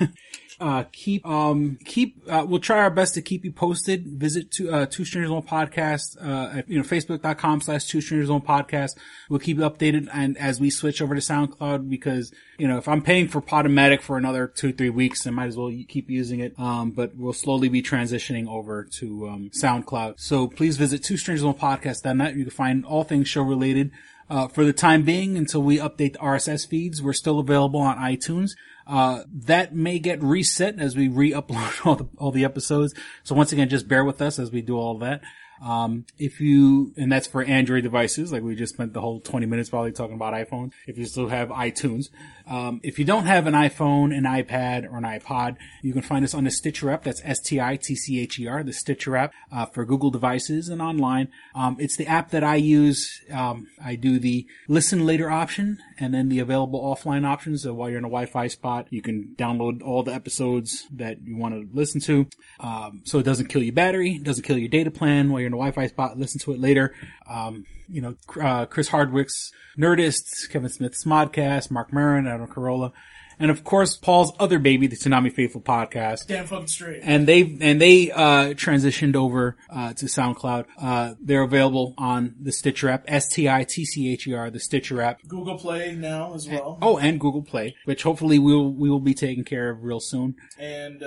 We'll try our best to keep you posted. Visit Two Strangers on Podcast, at, Facebook.com/TwoStrangersOnPodcast. We'll keep you updated. And as we switch over to SoundCloud, because, if I'm paying for Podomatic for another 2-3 weeks, I might as well keep using it. But we'll slowly be transitioning over to, SoundCloud. So please visit TwoStrangersOnPodcast.net. You can find all things show related. For the time being, until we update the RSS feeds, we're still available on iTunes. That may get reset as we re-upload all the episodes. So once again, just bear with us as we do all that. And that's for Android devices, like we just spent the whole 20 minutes probably talking about iPhone, if you still have iTunes. If you don't have an iPhone, an iPad, or an iPod, you can find us on the Stitcher app. That's STITCHER, the Stitcher app, for Google devices and online. It's the app that I use. I do the listen later option and then the available offline options. So while you're in a Wi-Fi spot, you can download all the episodes that you want to listen to. So it doesn't kill your battery, it doesn't kill your data plan while you're in a Wi-Fi spot. Listen to it later. Chris Hardwick's Nerdist, Kevin Smith's Smodcast, Mark Maron, Adam Carolla. and of course Paul's other baby, the Tsunami Faithful podcast. Damn fucking straight. And they transitioned over to SoundCloud. They're available on the Stitcher app, STITCHER, the Stitcher app. Google Play now as well. And Google Play, which hopefully we will be taking care of real soon. And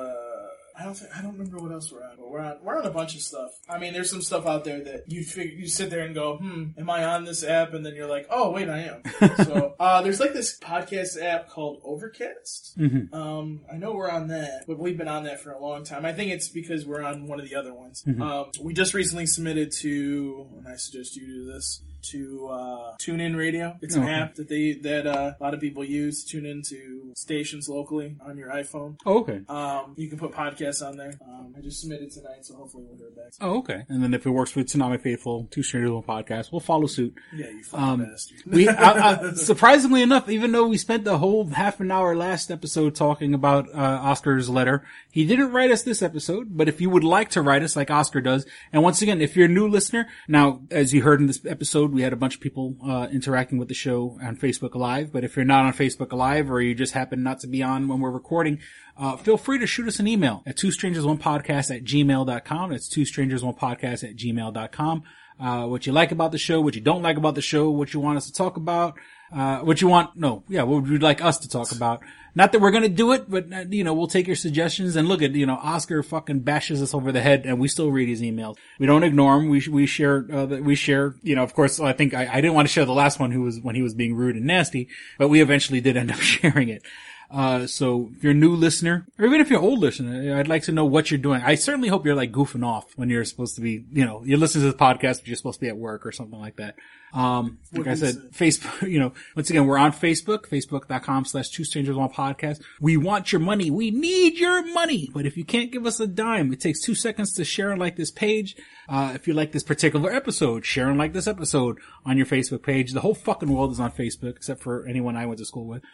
I don't remember what else we're on, but we're on a bunch of stuff. I mean, there's some stuff out there that you sit there and go, am I on this app? And then you're like, oh wait, I am. So there's like this podcast app called Overcast. Mm-hmm. I know we're on that, but we've been on that for a long time. I think it's because we're on one of the other ones. Mm-hmm. We just recently submitted to, and I suggest you do this, to TuneIn Radio. It's an app that a lot of people use to tune into stations locally on your iPhone. Oh, okay. You can put podcasts on there. I just submitted tonight, so hopefully we'll hear back. Oh, okay. And then if it works with Tsunami Faithful, Two Strangers One Podcast, we'll follow suit. Yeah, you fucking bastard. We surprisingly enough, even though we spent the whole half an hour last episode talking about Oscar's letter, he didn't write us this episode. But if you would like to write us like Oscar does, and once again, if you're a new listener, now as you heard in this episode, we had a bunch of people interacting with the show on Facebook Live. But if you're not on Facebook Live, or you just happen not to be on when we're recording, feel free to shoot us an email at twostrangersonepodcast@gmail.com. That's twostrangersonepodcast@gmail.com. What you like about the show, what you don't like about the show, what you want us to talk about, what would you like us to talk about? Not that we're gonna do it, but, we'll take your suggestions. And look at, Oscar fucking bashes us over the head, and we still read his emails. We don't ignore them. We share, of course, I think I didn't want to share the last one when he was being rude and nasty, but we eventually did end up sharing it. So if you're a new listener, or even if you're an old listener, I'd like to know what you're doing. I certainly hope you're like goofing off when you're supposed to be, you're listening to the podcast, but you're supposed to be at work or something like that. Like I said, Facebook, once again, we're on Facebook, facebook.com/twostrangersonepodcast. We want your money. We need your money. But if you can't give us a dime, it takes 2 seconds to share and like this page. If you like this particular episode, share and like this episode on your Facebook page. The whole fucking world is on Facebook, except for anyone I went to school with.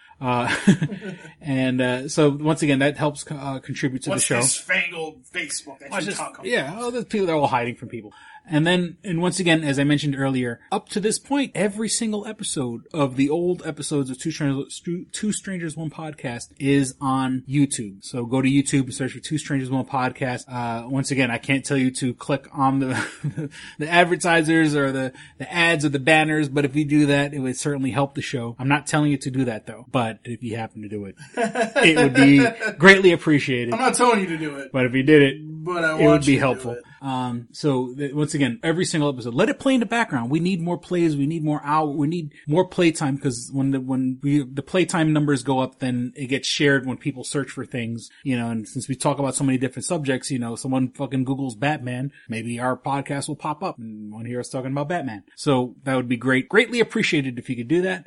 So once again, that helps contribute to the show. What's this fangled Facebook that you talk about? Yeah, there's people that are all hiding from people. And once again, as I mentioned earlier, up to this point, every single episode of the old episodes of Two Strangers One Podcast is on YouTube. So go to YouTube and search for Two Strangers One Podcast. Once again, I can't tell you to click on the advertisers or the ads or the banners, but if you do that, it would certainly help the show. I'm not telling you to do that though, but if you happen to do it, it would be greatly appreciated. I'm not telling you to do it. But if you did it, it would be helpful. Once again, every single episode, let it play in the background. We need more plays. We need more hours. We need more playtime, because when the playtime numbers go up, then it gets shared when people search for things, and since we talk about so many different subjects, someone fucking Googles Batman, maybe our podcast will pop up and want to hear us talking about Batman. So that would be great. Greatly appreciated if you could do that.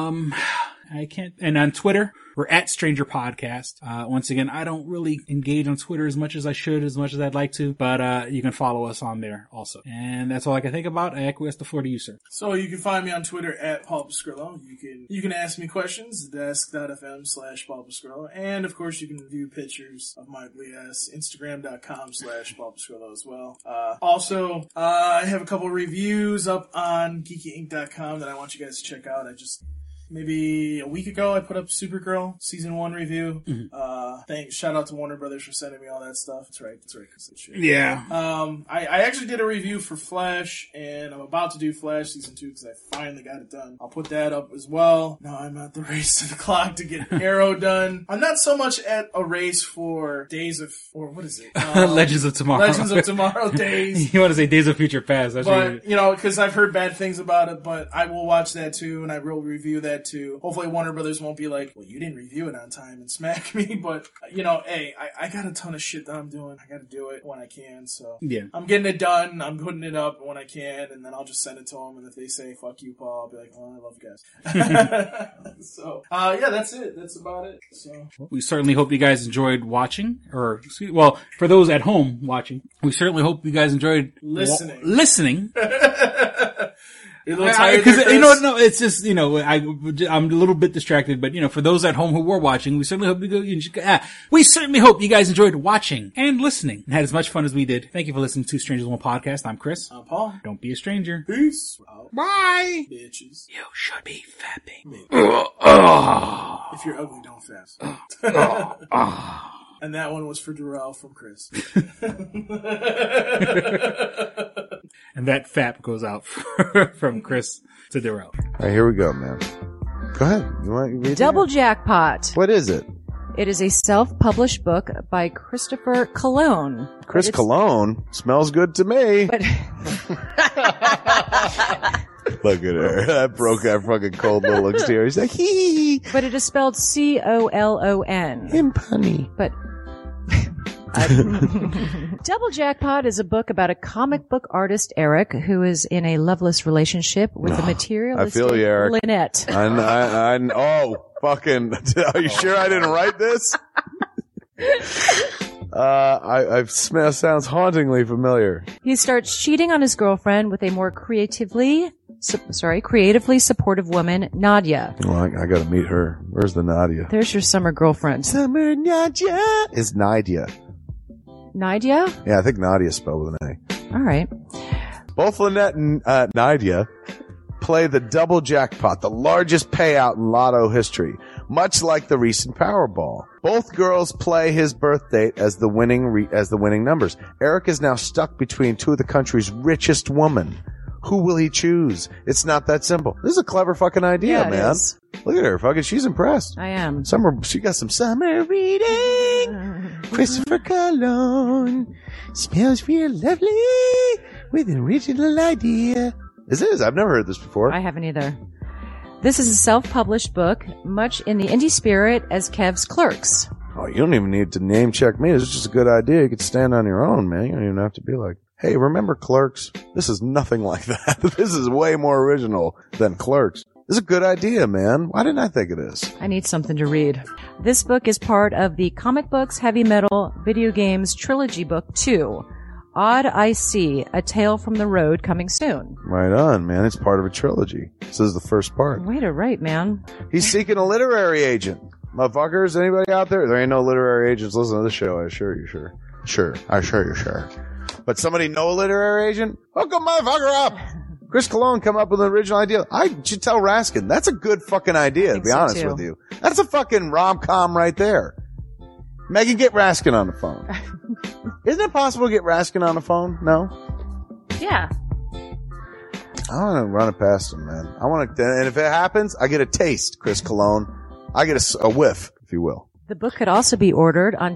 And on Twitter, we're at Stranger Podcast. Once again, I don't really engage on Twitter as much as I should, as much as I'd like to, but you can follow us on there also. And that's all I can think about. I acquiesce the floor to you, sir. So you can find me on Twitter at Paul Pascrillo. You can ask me questions, desk.fm/Paul Pascrillo. And of course, you can view pictures of my ugly ass, Instagram.com/Paul Pascrillo as well. Also, I have a couple reviews up on geekyinc.com that I want you guys to check out. Maybe a week ago, I put up Supergirl Season 1 review. Mm-hmm. Shout out to Warner Brothers for sending me all that stuff. That's right. Yeah. I actually did a review for Flash, and I'm about to do Flash Season 2 because I finally got it done. I'll put that up as well. Now I'm at the race to the clock to get Arrow done. I'm not so much at a race for Legends of Tomorrow. Legends of Tomorrow Days. You want to say Days of Future Past. But, because I've heard bad things about it, but I will watch that too, and I will review that too. Hopefully Warner Brothers won't be like, well, you didn't review it on time and smack me, but, hey, I got a ton of shit that I'm doing. I gotta do it when I can, so. Yeah. I'm getting it done, I'm putting it up when I can, and then I'll just send it to them, and if they say, fuck you, Paul, I'll be like, oh, I love you guys. So, that's it. That's about it, so. We certainly hope you guys enjoyed watching, for those at home watching, we certainly hope you guys enjoyed listening. You're a little tired Because, there, Chris? you know, no, it's just, you know, I'm a little bit distracted, but, you know, for those at home who were watching, we certainly hope you guys enjoyed watching and listening and had as much fun as we did. Thank you for listening to Two Strangers One Podcast. I'm Chris. I'm Paul. Don't be a stranger. Peace. Bye. Bitches. You should be fapping. If you're ugly, don't fast. And that one was for Durrell from Chris. And that fap goes out from Chris to Darrell. All right, here we go, man. Go ahead. You want to read Double Jackpot. What is it? It is a self-published book by Christopher Cologne. Chris Cologne smells good to me. But look at her. That broke that fucking cold little exterior. He's like, hee. But it is spelled C-O-L-O-N. Him punny. But Double Jackpot is a book about a comic book artist, Eric, who is in a loveless relationship with a materialistic I feel you, Eric. Lynette. Oh, fucking, are you sure I didn't write this? Sounds hauntingly familiar. He starts cheating on his girlfriend with a more creatively supportive woman, Nadia. Well, I gotta meet her. Where's the Nadia? There's your summer girlfriend. Summer Nadia is Nadia. Nadia? Yeah, I think Nadia spelled with an A. All right. Both Lynette and Nadia play the double jackpot, the largest payout in lotto history, much like the recent Powerball. Both girls play his birth date as the winning numbers. Eric is now stuck between two of the country's richest women. Who will he choose? It's not that simple. This is a clever fucking idea, Yeah, it man. is. Look at her, fucking. She's impressed. I am. She got some summer reading. Christopher Cologne smells real lovely with an original idea. This is. I've never heard this before. I haven't either. This is a self-published book, much in the indie spirit as Kev's Clerks. Oh, you don't even need to name check me. This is just a good idea. You could stand on your own, man. You don't even have to be like, hey, remember Clerks? This is nothing like that. This is way more original than Clerks. This is a good idea, man. Why didn't I think of this? I need something to read. This book is part of the Comic Books, Heavy Metal, Video Games Trilogy Book 2. Odd I See, A Tale from the Road, coming soon. Right on, man. It's part of a trilogy. This is the first part. Way to write, man. He's seeking a literary agent. Motherfuckers, anybody out there? There ain't no literary agents listening to this show, I assure you, sure. Sure. I assure you, sure. But somebody know a literary agent? Hook a motherfucker up! Chris Cologne come up with an original idea. I should tell Raskin. That's a good fucking idea, to be honest with you. That's a fucking rom-com right there. Megan, get Raskin on the phone. Isn't it possible to get Raskin on the phone? No? Yeah. I want to run it past him, man. I want to, and if it happens, I get a taste, Chris Cologne. I get a whiff, if you will. The book could also be ordered on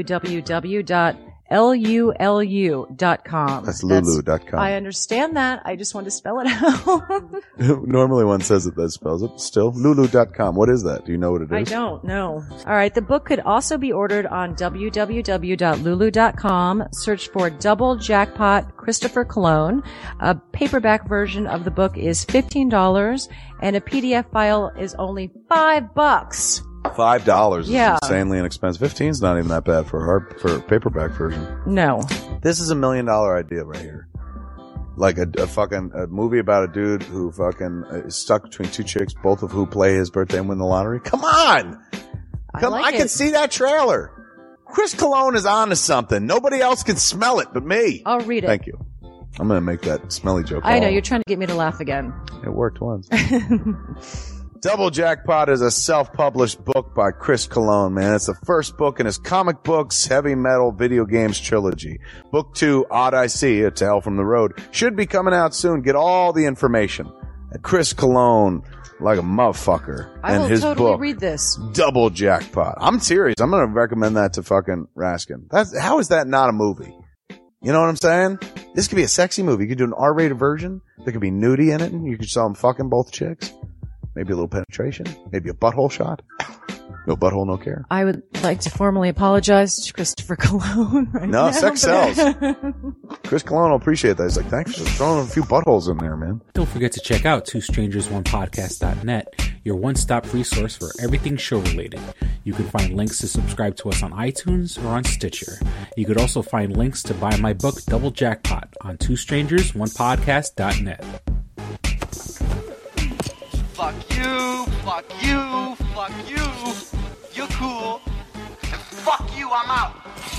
www.lulu.com. That's lulu.com. I understand that. I just want to spell it out. Normally one says it that spells it. Still, lulu.com. What is that? Do you know what it is? I don't know. All right. The book could also be ordered on www.lulu.com. Search for Double Jackpot Christopher Cologne. A paperback version of the book is $15 and a PDF file is only $5. $5 is Yeah. insanely inexpensive. 15's not even that bad for a paperback version. No. This is $1 million idea right here. Like a movie about a dude who fucking is stuck between two chicks, both of who play his birthday and win the lottery. Come on! I can see that trailer. Chris Cologne is on to something. Nobody else can smell it but me. I'll read it. Thank you. I'm going to make that smelly joke. I know. You're trying to get me to laugh again. It worked once. Double Jackpot is a self-published book by Chris Cologne, man. It's the first book in his Comic Books, Heavy Metal, Video Games trilogy. Book 2, Odd I See, A Tale from the Road, should be coming out soon. Get all the information at Chris Cologne, like a motherfucker. I will his totally book, read this. Double Jackpot. I'm serious. I'm going to recommend that to fucking Raskin. How is that not a movie? You know what I'm saying? This could be a sexy movie. You could do an R-rated version. There could be nudie in it, and you could show them fucking both chicks. Maybe a little penetration. Maybe a butthole shot. No butthole, no care. I would like to formally apologize to Christopher Cologne right No, now. sex sells. Chris Cologne will appreciate that. He's like, thanks for throwing a few buttholes in there, man. Don't forget to check out twostrangersonepodcast.net, your one-stop resource for everything show-related. You can find links to subscribe to us on iTunes or on Stitcher. You could also find links to buy my book, Double Jackpot, on twostrangersonepodcast.net. fuck you, fuck you, fuck you. You're cool. And fuck you, I'm out.